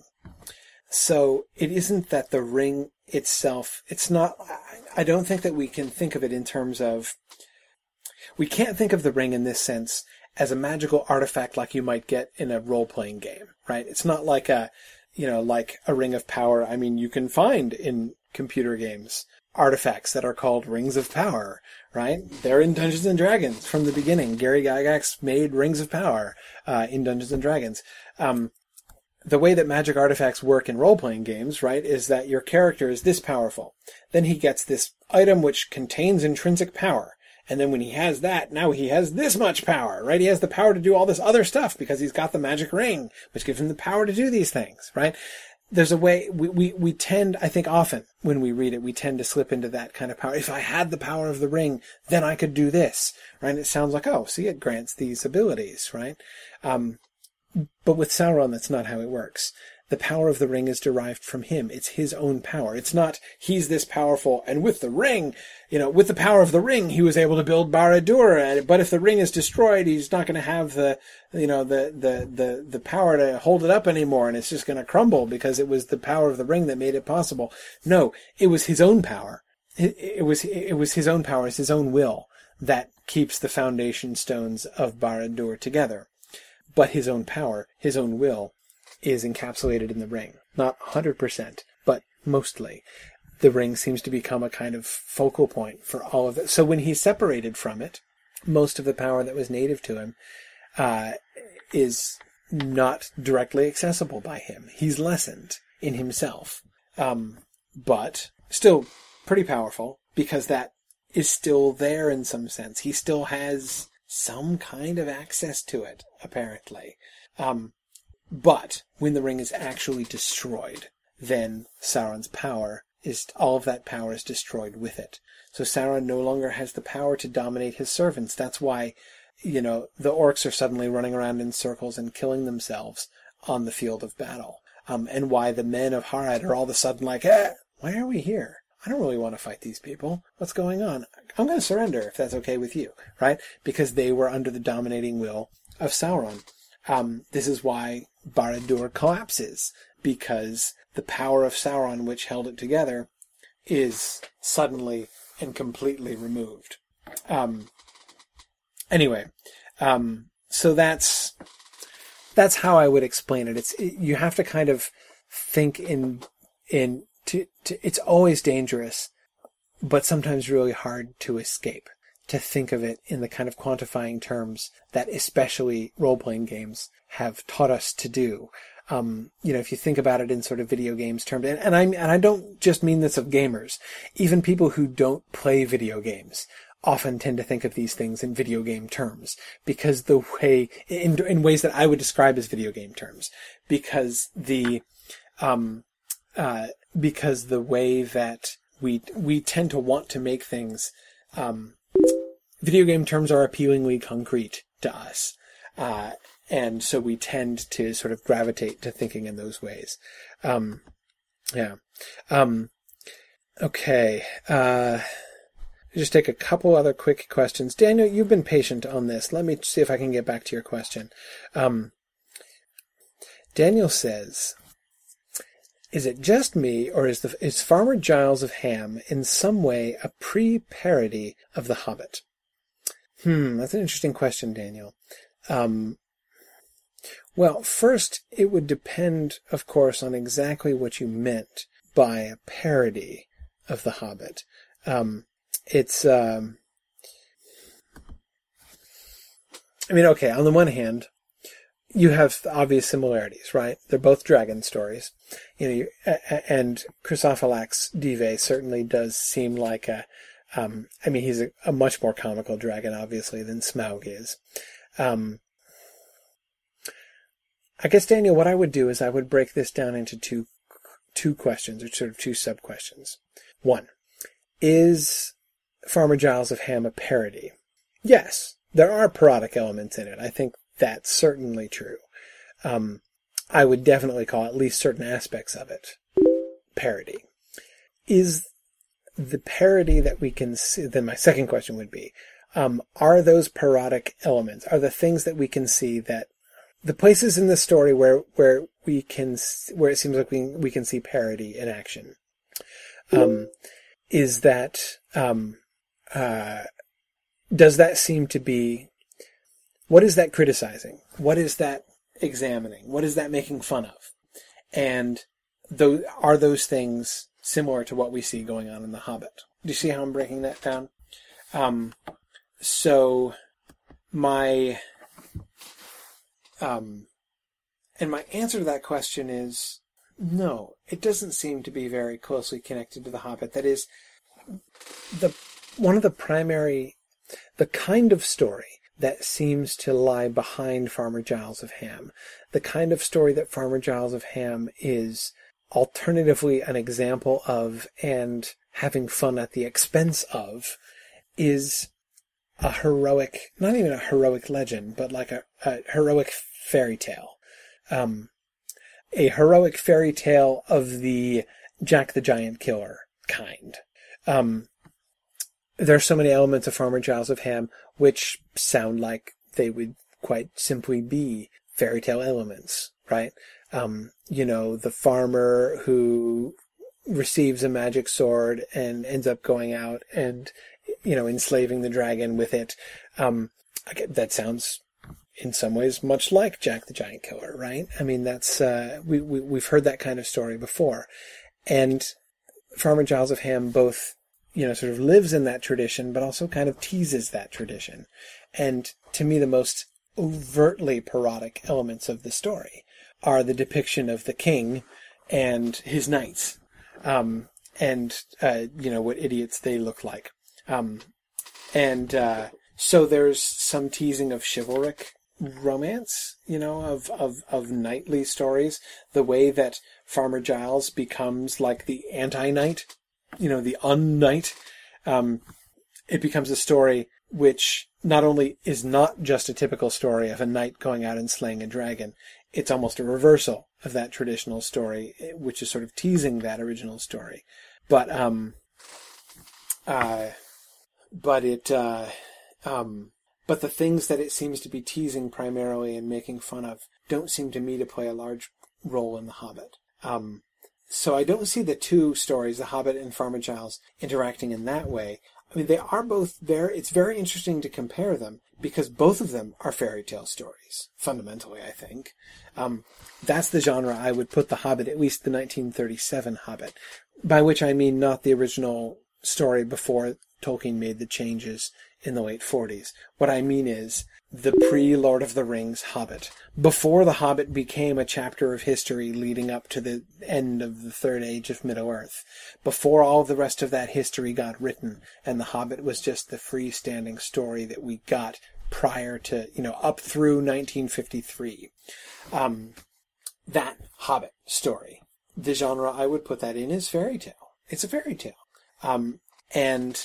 So it isn't that the ring itself, it's not, I don't think that we can think of it in terms of, we can't think of the ring in this sense as a magical artifact like you might get in a role-playing game, right? It's not like a, you know, like a ring of power. I mean, you can find in computer games artifacts that are called rings of power, right? They're in Dungeons and Dragons from the beginning. Gary Gygax made rings of power uh, in Dungeons and Dragons. Um, the way that magic artifacts work in role-playing games, right, is that your character is this powerful. Then he gets this item which contains intrinsic power. And then when he has that, now he has this much power, right? He has the power to do all this other stuff because he's got the magic ring, which gives him the power to do these things, right? There's a way, we, we, we tend, I think often when we read it, we tend to slip into that kind of power. If I had the power of the ring, then I could do this, right? It sounds like, oh, see, it grants these abilities, right? Um, but with Sauron, that's not how it works. The power of the ring is derived from him. It's his own power. It's not, he's this powerful, and with the ring, you know, with the power of the ring, he was able to build Barad-dûr, but if the ring is destroyed, he's not going to have the, you know, the, the, the, the power to hold it up anymore, and it's just going to crumble because it was the power of the ring that made it possible. No, it was his own power. It, it was, it was his own power, it's his own will that keeps the foundation stones of Barad-dûr together. But his own power, his own will, is encapsulated in the ring. Not one hundred percent, but mostly. The ring seems to become a kind of focal point for all of it. So when he's separated from it, most of the power that was native to him uh, is not directly accessible by him. He's lessened in himself. Um, but still pretty powerful, because that is still there in some sense. He still has some kind of access to it, apparently. Um, but when the ring is actually destroyed, then Sauron's power is, all of that power is destroyed with it. So Sauron no longer has the power to dominate his servants. That's why, you know, the orcs are suddenly running around in circles and killing themselves on the field of battle. Um, and why the men of Harad are all of a sudden like, eh, why are we here? I don't really want to fight these people. What's going on? I'm going to surrender if that's okay with you, right? Because they were under the dominating will of Sauron. Um, this is why Barad-dûr collapses, because the power of Sauron, which held it together, is suddenly and completely removed. Um, anyway, um, so that's that's how I would explain it. It's it, you have to kind of think in in to, to it's always dangerous, but sometimes really hard to escape. To think of it in the kind of quantifying terms that especially role-playing games have taught us to do. Um, you know, if you think about it in sort of video games terms, and, and I and I don't just mean this of gamers, even people who don't play video games often tend to think of these things in video game terms, because the way, in, in ways that I would describe as video game terms, because the, um, uh, because the way that we, we tend to want to make things, um, video game terms are appealingly concrete to us. Uh, and so we tend to sort of gravitate to thinking in those ways. Um, yeah. Um, okay. Uh, just take a couple other quick questions. Daniel, you've been patient on this. Let me see if I can get back to your question. Um, Daniel says, is it just me, or is the, is Farmer Giles of Ham in some way a pre-parody of The Hobbit? Hmm, that's an interesting question, Daniel. Um, well, first, it would depend, of course, on exactly what you meant by a parody of The Hobbit. Um, it's, um, I mean, okay, on the one hand, you have obvious similarities, right? They're both dragon stories. You know, you, and Chrysophylax Dive certainly does seem like a, Um, I mean, he's a, a much more comical dragon, obviously, than Smaug is. Um, I guess, Daniel, what I would do is I would break this down into two two questions, or sort of two sub-questions. One, is Farmer Giles of Ham a parody? Yes, there are parodic elements in it. I think that's certainly true. Um, I would definitely call at least certain aspects of it parody. Is the parody that we can see, then my second question would be, um, are those parodic elements, are the things that we can see that, the places in the story where, where we can, where it seems like we, we can see parody in action, um, is that, um, uh, does that seem to be, what is that criticizing? What is that examining? What is that making fun of? And those, are those things similar to what we see going on in The Hobbit? Do you see how I'm breaking that down? Um, so my, um, and my answer to that question is no, it doesn't seem to be very closely connected to The Hobbit. That is, the, one of the primary, the kind of story that seems to lie behind Farmer Giles of Ham, the kind of story that Farmer Giles of Ham is alternatively an example of and having fun at the expense of, is a heroic, not even a heroic legend, but like a, a heroic fairy tale. Um, a heroic fairy tale of the Jack the Giant Killer kind. Um, there are so many elements of Farmer Giles of Ham which sound like they would quite simply be fairy tale elements, right? Um, you know, the farmer who receives a magic sword and ends up going out and, you know, enslaving the dragon with it. Um, that sounds in some ways much like Jack the Giant Killer, right? I mean, that's, uh, we, we, we've heard that kind of story before. And Farmer Giles of Ham both, you know, sort of lives in that tradition, but also kind of teases that tradition. And to me, the most overtly parodic elements of the story are the depiction of the king and his knights, um, and, uh, you know, what idiots they look like. Um, and, uh, so there's some teasing of chivalric romance, you know, of, of, of knightly stories, the way that Farmer Giles becomes like the anti-knight, you know, the un-knight. Um, it becomes a story which not only is not just a typical story of a knight going out and slaying a dragon, it's almost a reversal of that traditional story, which is sort of teasing that original story. But, um, uh, but it, uh, um, but the things that it seems to be teasing primarily and making fun of don't seem to me to play a large role in The Hobbit. Um, so I don't see the two stories, The Hobbit and Farmer Giles, interacting in that way. I mean, they are both very, it's very interesting to compare them because both of them are fairy tale stories, fundamentally, I think. Um, that's the genre I would put The Hobbit, at least the nineteen thirty-seven Hobbit, by which I mean not the original story before Tolkien made the changes in the late forties. What I mean is the pre-Lord of the Rings Hobbit, before The Hobbit became a chapter of history leading up to the end of the Third Age of Middle-earth, before all the rest of that history got written, and The Hobbit was just the freestanding story that we got prior to, you know, up through nineteen fifty-three. Um, that Hobbit story, the genre I would put that in is fairy tale. It's a fairy tale. Um, and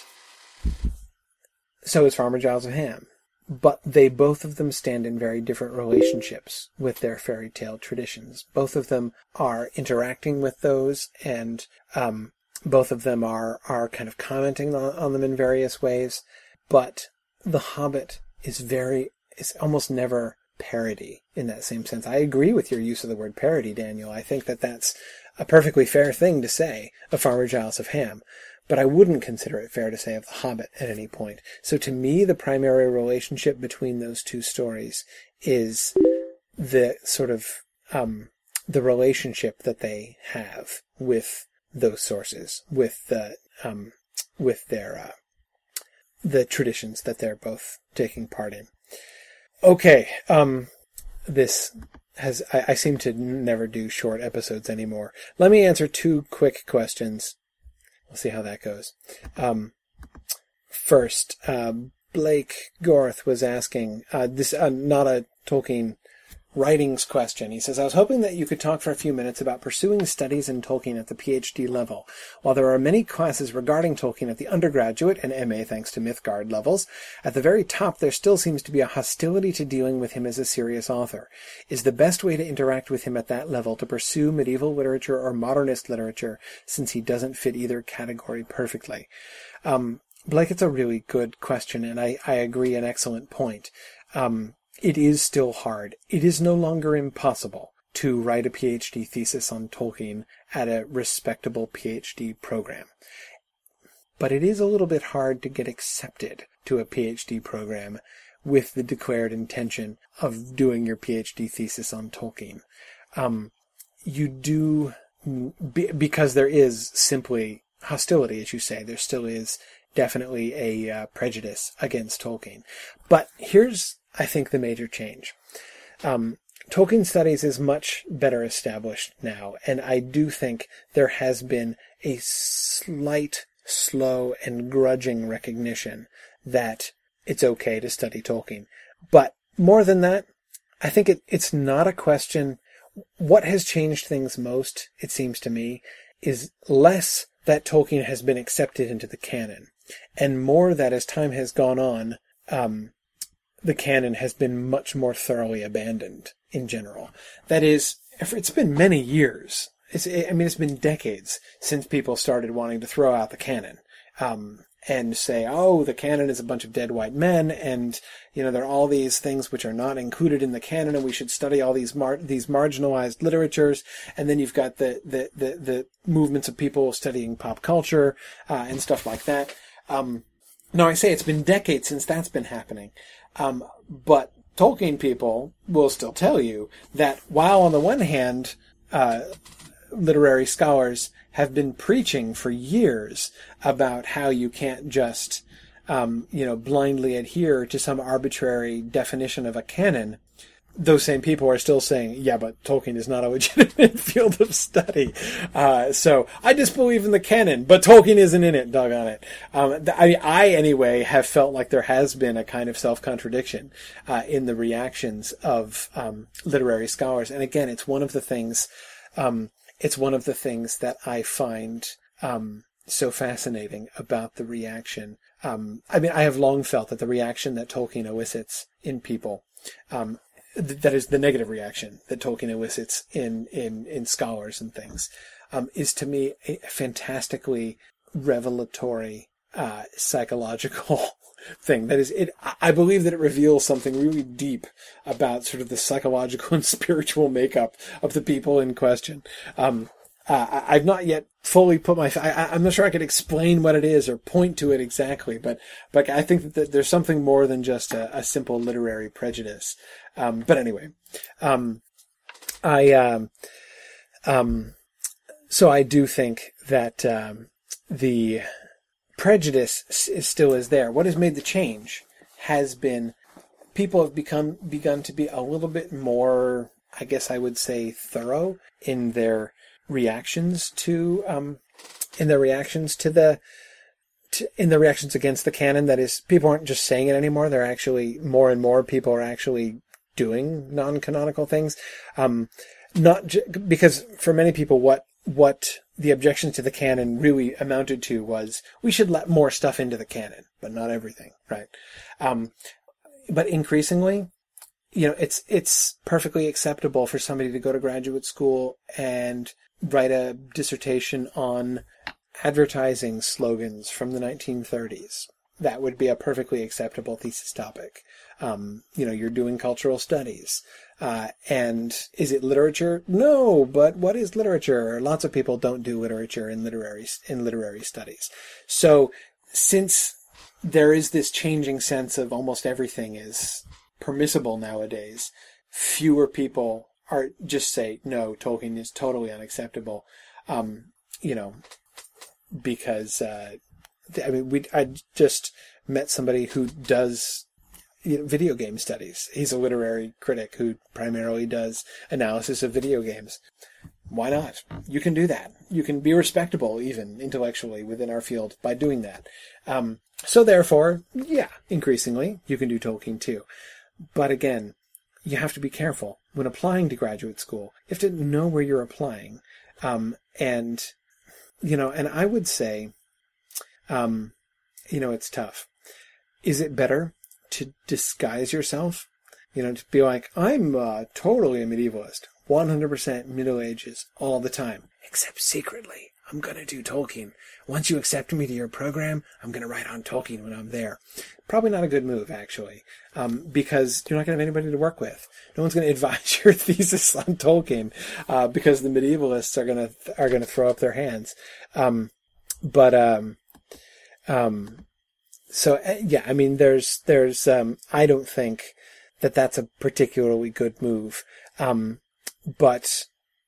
so is Farmer Giles of Ham. But they, both of them stand in very different relationships with their fairy tale traditions. Both of them are interacting with those, and um, both of them are, are kind of commenting on, on them in various ways. But The Hobbit is very, is almost never parody in that same sense. I agree with your use of the word parody, Daniel. I think that that's a perfectly fair thing to say of Farmer Giles of Ham. But I wouldn't consider it fair to say of The Hobbit at any point. So to me, the primary relationship between those two stories is the sort of, um, the relationship that they have with those sources, with the, um, with their, uh, the traditions that they're both taking part in. Okay, um, this has, I, I seem to never do short episodes anymore. Let me answer two quick questions. We'll see how that goes. Um, first, uh, Blake Gorth was asking, uh, this, uh, not a Tolkien writings question. He says, I was hoping that you could talk for a few minutes about pursuing studies in Tolkien at the PhD level. While there are many classes regarding Tolkien at the undergraduate and M A thanks to Mythgard levels, at the very top there still seems to be a hostility to dealing with him as a serious author. Is the best way to interact with him at that level to pursue medieval literature or modernist literature, since he doesn't fit either category perfectly? Um, Blake, it's a really good question, and I, I agree, an excellent point. Um, It is still hard. It is no longer impossible to write a PhD thesis on Tolkien at a respectable PhD program. But it is a little bit hard to get accepted to a PhD program with the declared intention of doing your PhD thesis on Tolkien. Um, you do, be, because there is simply hostility, as you say. There still is definitely a uh, prejudice against Tolkien. But here's, I think, the major change. Um, Tolkien studies is much better established now, and I do think there has been a slight, slow, and grudging recognition that it's okay to study Tolkien. But more than that, I think it, it's not a question. What has changed things most, it seems to me, is less that Tolkien has been accepted into the canon, and more that as time has gone on, um, the canon has been much more thoroughly abandoned in general. That is, it's been many years. It's, I mean, it's been decades since people started wanting to throw out the canon, um, and say, oh, the canon is a bunch of dead white men, and, you know, there are all these things which are not included in the canon, and we should study all these mar- these marginalized literatures. And then you've got the, the, the, the movements of people studying pop culture, uh, and stuff like that. Um, now I say it's been decades since that's been happening. Um, but Tolkien people will still tell you that while on the one hand, uh, literary scholars have been preaching for years about how you can't just um, you know, blindly adhere to some arbitrary definition of a canon, those same people are still saying, yeah, but Tolkien is not a legitimate field of study. Uh, so I disbelieve in the canon, but Tolkien isn't in it, doggone it. Um, I, I, anyway, have felt like there has been a kind of self-contradiction uh, in the reactions of um, literary scholars. And again, it's one of the things, um, it's one of the things that I find um, so fascinating about the reaction. Um, I mean, I have long felt that the reaction that Tolkien elicits in people, um, that is the negative reaction that Tolkien elicits in, in, in scholars and things, um, is to me a fantastically revelatory, uh, psychological thing. That is, it, I believe that it reveals something really deep about sort of the psychological and spiritual makeup of the people in question. Um, Uh, I've not yet fully put my, I, I'm not sure I could explain what it is or point to it exactly, but, but I think that there's something more than just a, a simple literary prejudice. Um, but anyway, um, I, um, um, so I do think that, um, the prejudice s- still is there. What has made the change has been people have become, begun to be a little bit more, I guess I would say, thorough in their reactions to um in their reactions to the to, in the reactions against the canon. That is, people aren't just saying it anymore. They're actually, more and more people are actually doing non-canonical things, um not j- because for many people what what the objections to the canon really amounted to was, we should let more stuff into the canon, but not everything, right? Um but increasingly, you know, it's it's perfectly acceptable for somebody to go to graduate school and write a dissertation on advertising slogans from the nineteen thirties. That would be a perfectly acceptable thesis topic. Um, you know, you're doing cultural studies. Uh, and is it literature? No, but what is literature? Lots of people don't do literature in literary, in literary studies. So since there is this changing sense of almost everything is permissible nowadays, fewer people are just say, no, Tolkien is totally unacceptable. Um, you know, because, uh, I mean, we, I just met somebody who does, you know, video game studies. He's a literary critic who primarily does analysis of video games. Why not? You can do that. You can be respectable, even intellectually, within our field by doing that. Um, so therefore, yeah, increasingly, you can do Tolkien too. But again, you have to be careful when applying to graduate school. You have to know where you're applying. Um, and, you know, and I would say, um, you know, it's tough. Is it better to disguise yourself? You know, to be like, I'm uh, totally a medievalist, one hundred percent Middle Ages all the time, except secretly. I'm going to do Tolkien. Once you accept me to your program, I'm going to write on Tolkien when I'm there. Probably not a good move, actually, um, because you're not going to have anybody to work with. No one's going to advise your thesis on Tolkien, uh, because the medievalists are going to are going to throw up their hands. Um, but um, um, so uh, yeah, I mean, there's there's um, I don't think that that's a particularly good move, um, but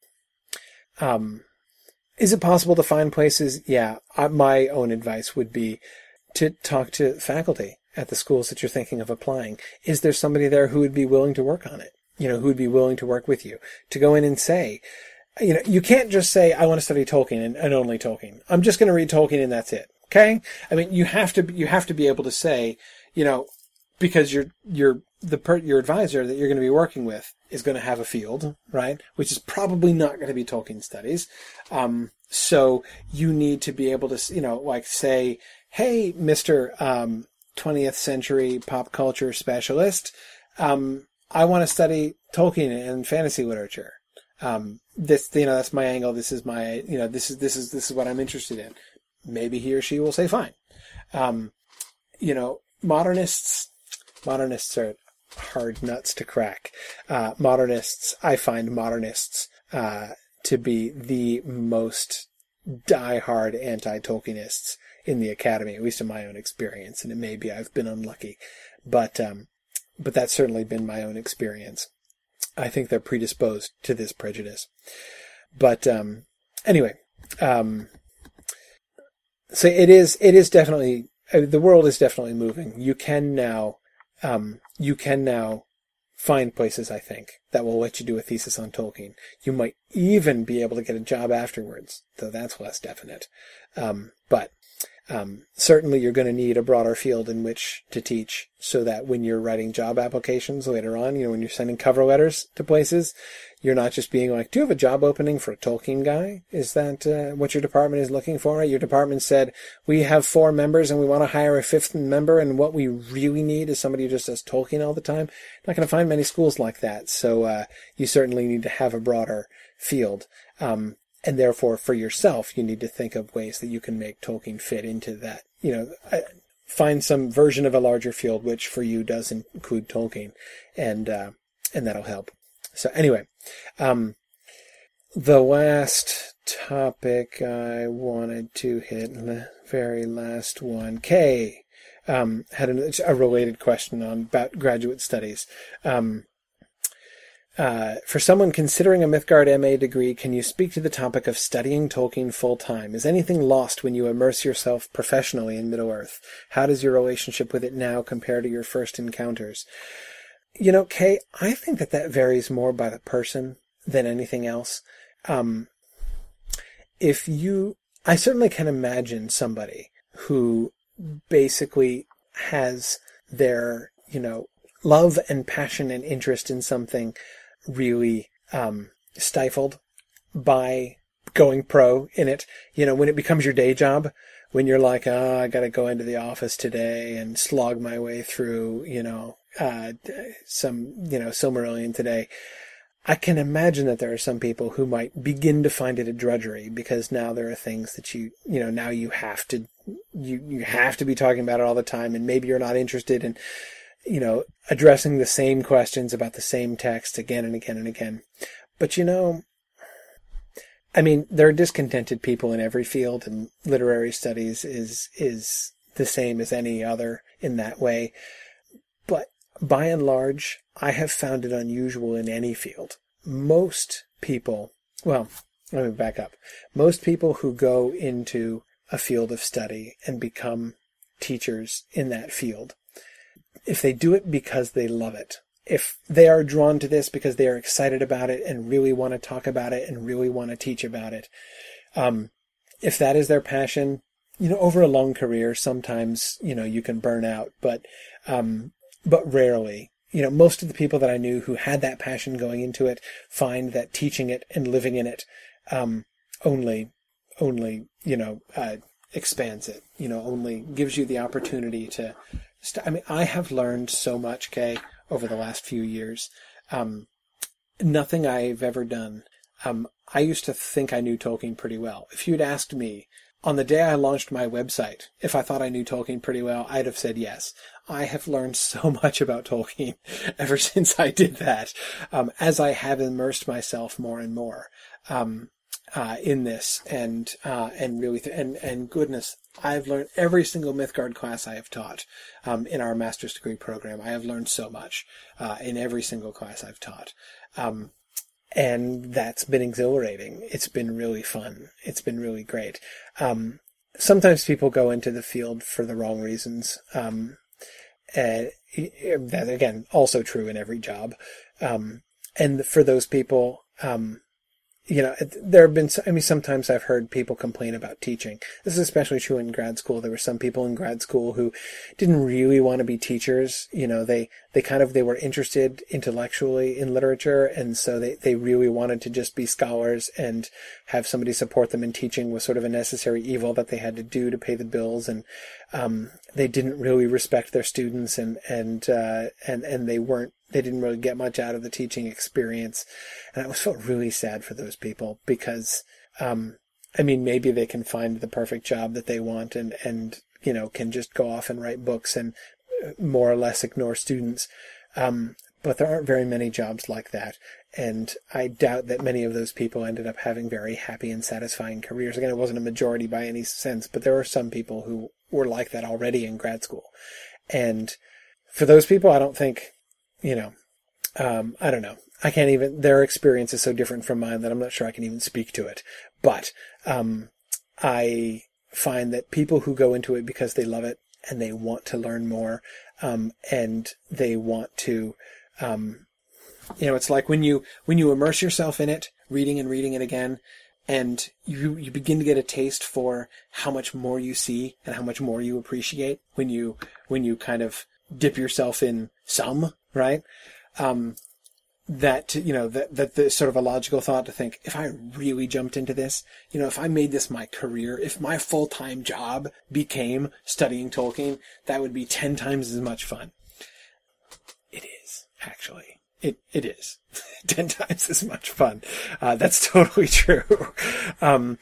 um. Is it possible to find places? Yeah, I, my own advice would be to talk to faculty at the schools that you're thinking of applying. Is there somebody there who would be willing to work on it? You know, who would be willing to work with you to go in and say, you know, you can't just say, I want to study Tolkien and, and only Tolkien. I'm just going to read Tolkien and that's it. Okay? I mean, you have to, you have to be able to say, you know, because you're, you're, the per, your advisor that you're going to be working with is going to have a field, right? Which is probably not going to be Tolkien studies. Um, so you need to be able to, you know, like say, hey, Mister Um, twentieth century pop culture specialist, um, I want to study Tolkien and fantasy literature. Um, this, you know, that's my angle. This is my, you know, this is, this is, this is what I'm interested in. Maybe he or she will say fine. Um, you know, modernists, modernists are hard nuts to crack. Uh, modernists, I find modernists, uh, to be the most die-hard anti-Tolkienists in the academy, at least in my own experience. And it may be I've been unlucky, but, um, but that's certainly been my own experience. I think they're predisposed to this prejudice. But, um, anyway, um, so it is, it is definitely, uh, the world is definitely moving. You can now, um, you can now find places, I think, that will let you do a thesis on Tolkien. You might even be able to get a job afterwards, though that's less definite. Um, but um, certainly you're going to need a broader field in which to teach, so that when you're writing job applications later on, you know, when you're sending cover letters to places, you're not just being like, do you have a job opening for a Tolkien guy? Is that uh, what your department is looking for? Your department said, we have four members and we want to hire a fifth member, and what we really need is somebody who just does Tolkien all the time. Not going to find many schools like that. So uh, you certainly need to have a broader field. Um, and therefore, for yourself, you need to think of ways that you can make Tolkien fit into that. You know, uh, find some version of a larger field, which for you does include Tolkien, and uh, and that'll help. So anyway, um, the last topic I wanted to hit, the very last one, Kay, um, had a, a related question on about graduate studies. Um, uh, for someone considering a Mythgard M A degree, can you speak to the topic of studying Tolkien full-time? Is anything lost when you immerse yourself professionally in Middle-earth? How does your relationship with it now compare to your first encounters? You know, Kay, I think that that varies more by the person than anything else. Um, if you, I certainly can imagine somebody who basically has their, you know, love and passion and interest in something really um, stifled by going pro in it. You know, when it becomes your day job, when you're like, oh, I got to go into the office today and slog my way through, you know, uh, some, you know, Silmarillion today. I can imagine that there are some people who might begin to find it a drudgery, because now there are things that you, you know, now you have to, you, you have to be talking about it all the time, and maybe you're not interested in, you know, addressing the same questions about the same text again and again and again. But, you know, I mean, there are discontented people in every field, and literary studies is, is the same as any other in that way. But by and large, I have found it unusual in any field. Most people, well, let me back up. Most people who go into a field of study and become teachers in that field, if they do it because they love it, if they are drawn to this because they are excited about it and really want to talk about it and really want to teach about it, um, if that is their passion, you know, over a long career, sometimes, you know, you can burn out, but, um, but rarely. You know, most of the people that I knew who had that passion going into it find that teaching it and living in it, um, only, only, you know, uh, expands it, you know, only gives you the opportunity to, st- I mean, I have learned so much, Kay, over the last few years. Um, nothing I've ever done. Um, I used to think I knew Tolkien pretty well. If you'd asked me on the day I launched my website, if I thought I knew Tolkien pretty well, I'd have said yes. I have learned so much about Tolkien ever since I did that, um, as I have immersed myself more and more um, uh, in this, and uh, and really, th- and and goodness, I've learned every single Mythgard class I have taught um, in our master's degree program. I have learned so much uh, in every single class I've taught. Um, And that's been exhilarating. It's been really fun. It's been really great. Um, sometimes people go into the field for the wrong reasons. Um, and that, again, also true in every job. Um, and for those people, um, you know, there have been, I mean, sometimes I've heard people complain about teaching. This is especially true in grad school. There were some people in grad school who didn't really want to be teachers. You know, they, they kind of, they were interested intellectually in literature. And so they, they really wanted to just be scholars, and have somebody support them in teaching was sort of a necessary evil that they had to do to pay the bills. And, um, they didn't really respect their students, and, and, uh, and, and they weren't, they didn't really get much out of the teaching experience. And I always felt really sad for those people, because, um, I mean, maybe they can find the perfect job that they want, and, and, you know, can just go off and write books and more or less ignore students. Um, but there aren't very many jobs like that. And I doubt that many of those people ended up having very happy and satisfying careers. Again, it wasn't a majority by any sense, but there were some people who were like that already in grad school. And for those people, I don't think, you know, um, I don't know. I can't even, their experience is so different from mine that I'm not sure I can even speak to it. But, um, I find that people who go into it because they love it and they want to learn more, um, and they want to, um, you know, it's like when you, when you immerse yourself in it, reading and reading it again, and you, you begin to get a taste for how much more you see and how much more you appreciate when you, when you kind of dip yourself in some, right? Um, that, you know, that, that the sort of a logical thought to think, if I really jumped into this, you know, if I made this my career, if my full-time job became studying Tolkien, that would be ten times as much fun. It is, actually. It, it is. ten times as much fun. Uh, that's totally true. um,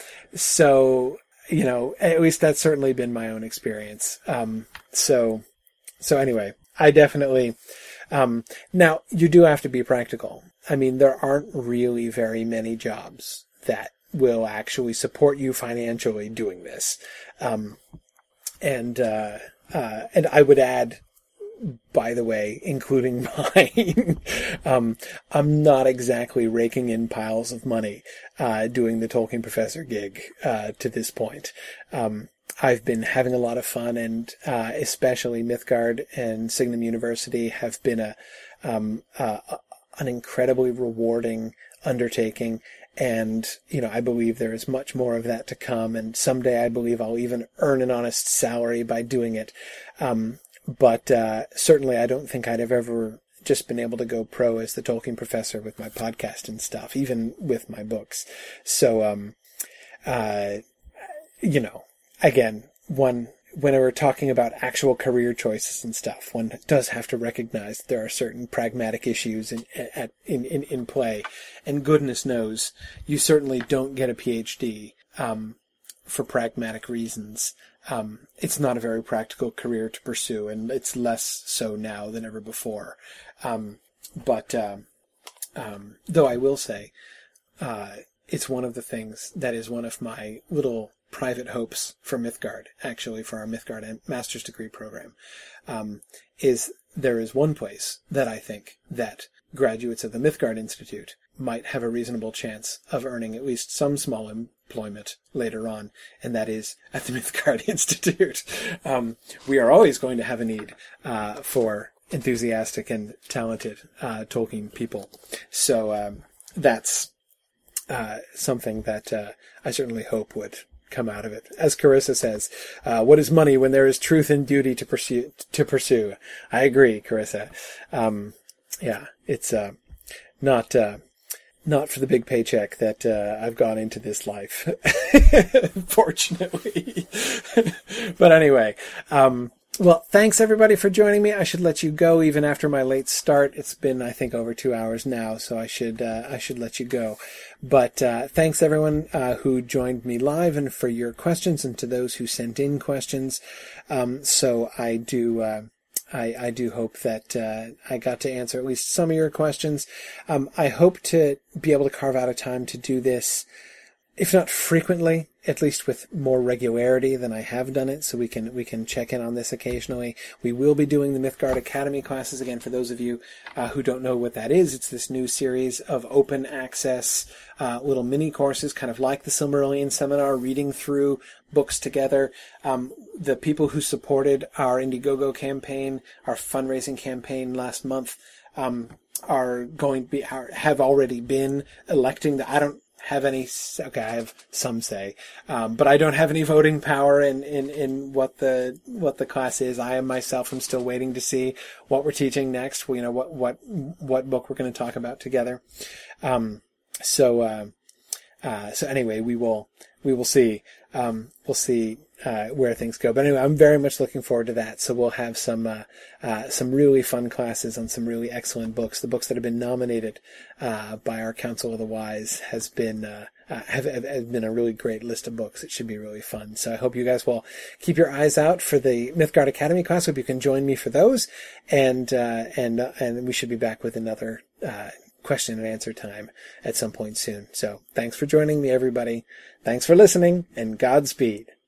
so, you know, at least that's certainly been my own experience. Um, so, so anyway, I definitely, Um, now, you do have to be practical. I mean, there aren't really very many jobs that will actually support you financially doing this. Um, and, uh, uh, and I would add, by the way, including mine, um, I'm not exactly raking in piles of money, uh, doing the Tolkien Professor gig, uh, to this point. Um, I've been having a lot of fun, and uh, especially Mythgard and Signum University have been a um, uh, an incredibly rewarding undertaking. And, you know, I believe there is much more of that to come. And someday I believe I'll even earn an honest salary by doing it. Um, but uh, certainly I don't think I'd have ever just been able to go pro as the Tolkien Professor with my podcast and stuff, even with my books. So, um, uh, you know, again, one, when we're talking about actual career choices and stuff, one does have to recognize that there are certain pragmatic issues in, at, in, in, in play. And goodness knows, you certainly don't get a PhD, um, for pragmatic reasons. Um, it's not a very practical career to pursue, and it's less so now than ever before. Um, but, uh, um, though I will say, uh, it's one of the things that is one of my little private hopes for Mythgard, actually, for our Mythgard master's degree program, um, is there is one place that I think that graduates of the Mythgard Institute might have a reasonable chance of earning at least some small employment later on, and that is at the Mythgard Institute. Um, we are always going to have a need uh, for enthusiastic and talented uh, Tolkien people. So um, that's uh, something that uh, I certainly hope would come out of it. As Carissa says, uh, what is money when there is truth and duty to pursue, to pursue? I agree, Carissa. Um, yeah, it's, uh, not, uh, not for the big paycheck that, uh, I've gone into this life, fortunately. But anyway, um, well, thanks everybody for joining me. I should let you go even after my late start. It's been, I think, over two hours now, so I should, uh, I should let you go. But, uh, thanks everyone, uh, who joined me live and for your questions, and to those who sent in questions. Um, so I do, uh, I, I do hope that, uh, I got to answer at least some of your questions. Um, I hope to be able to carve out a time to do this, if not frequently, at least with more regularity than I have done it, so we can we can check in on this occasionally. We will be doing the Mythgard Academy classes again. For those of you uh, who don't know what that is, it's this new series of open access uh, little mini courses, kind of like the Silmarillion Seminar, reading through books together. Um, the people who supported our Indiegogo campaign, our fundraising campaign last month, um, are going to be are, have already been electing the. I don't. have any, okay, I have some say, um, but I don't have any voting power in, in, in what the, what the class is. I am myself, I'm still waiting to see what we're teaching next, you know, what, what, what book we're going to talk about together. Um, so, uh, uh, so anyway, we will, we will see, um, we'll see, uh, where things go. But anyway, I'm very much looking forward to that. So we'll have some, uh, uh, some really fun classes on some really excellent books. The books that have been nominated, uh, by our Council of the Wise has been, uh, uh have, have, have been a really great list of books. It should be really fun. So I hope you guys will keep your eyes out for the Mythgard Academy class. Hope you can join me for those. And, uh, and, uh, and we should be back with another, uh, question and answer time at some point soon. So thanks for joining me, everybody. Thanks for listening, and Godspeed.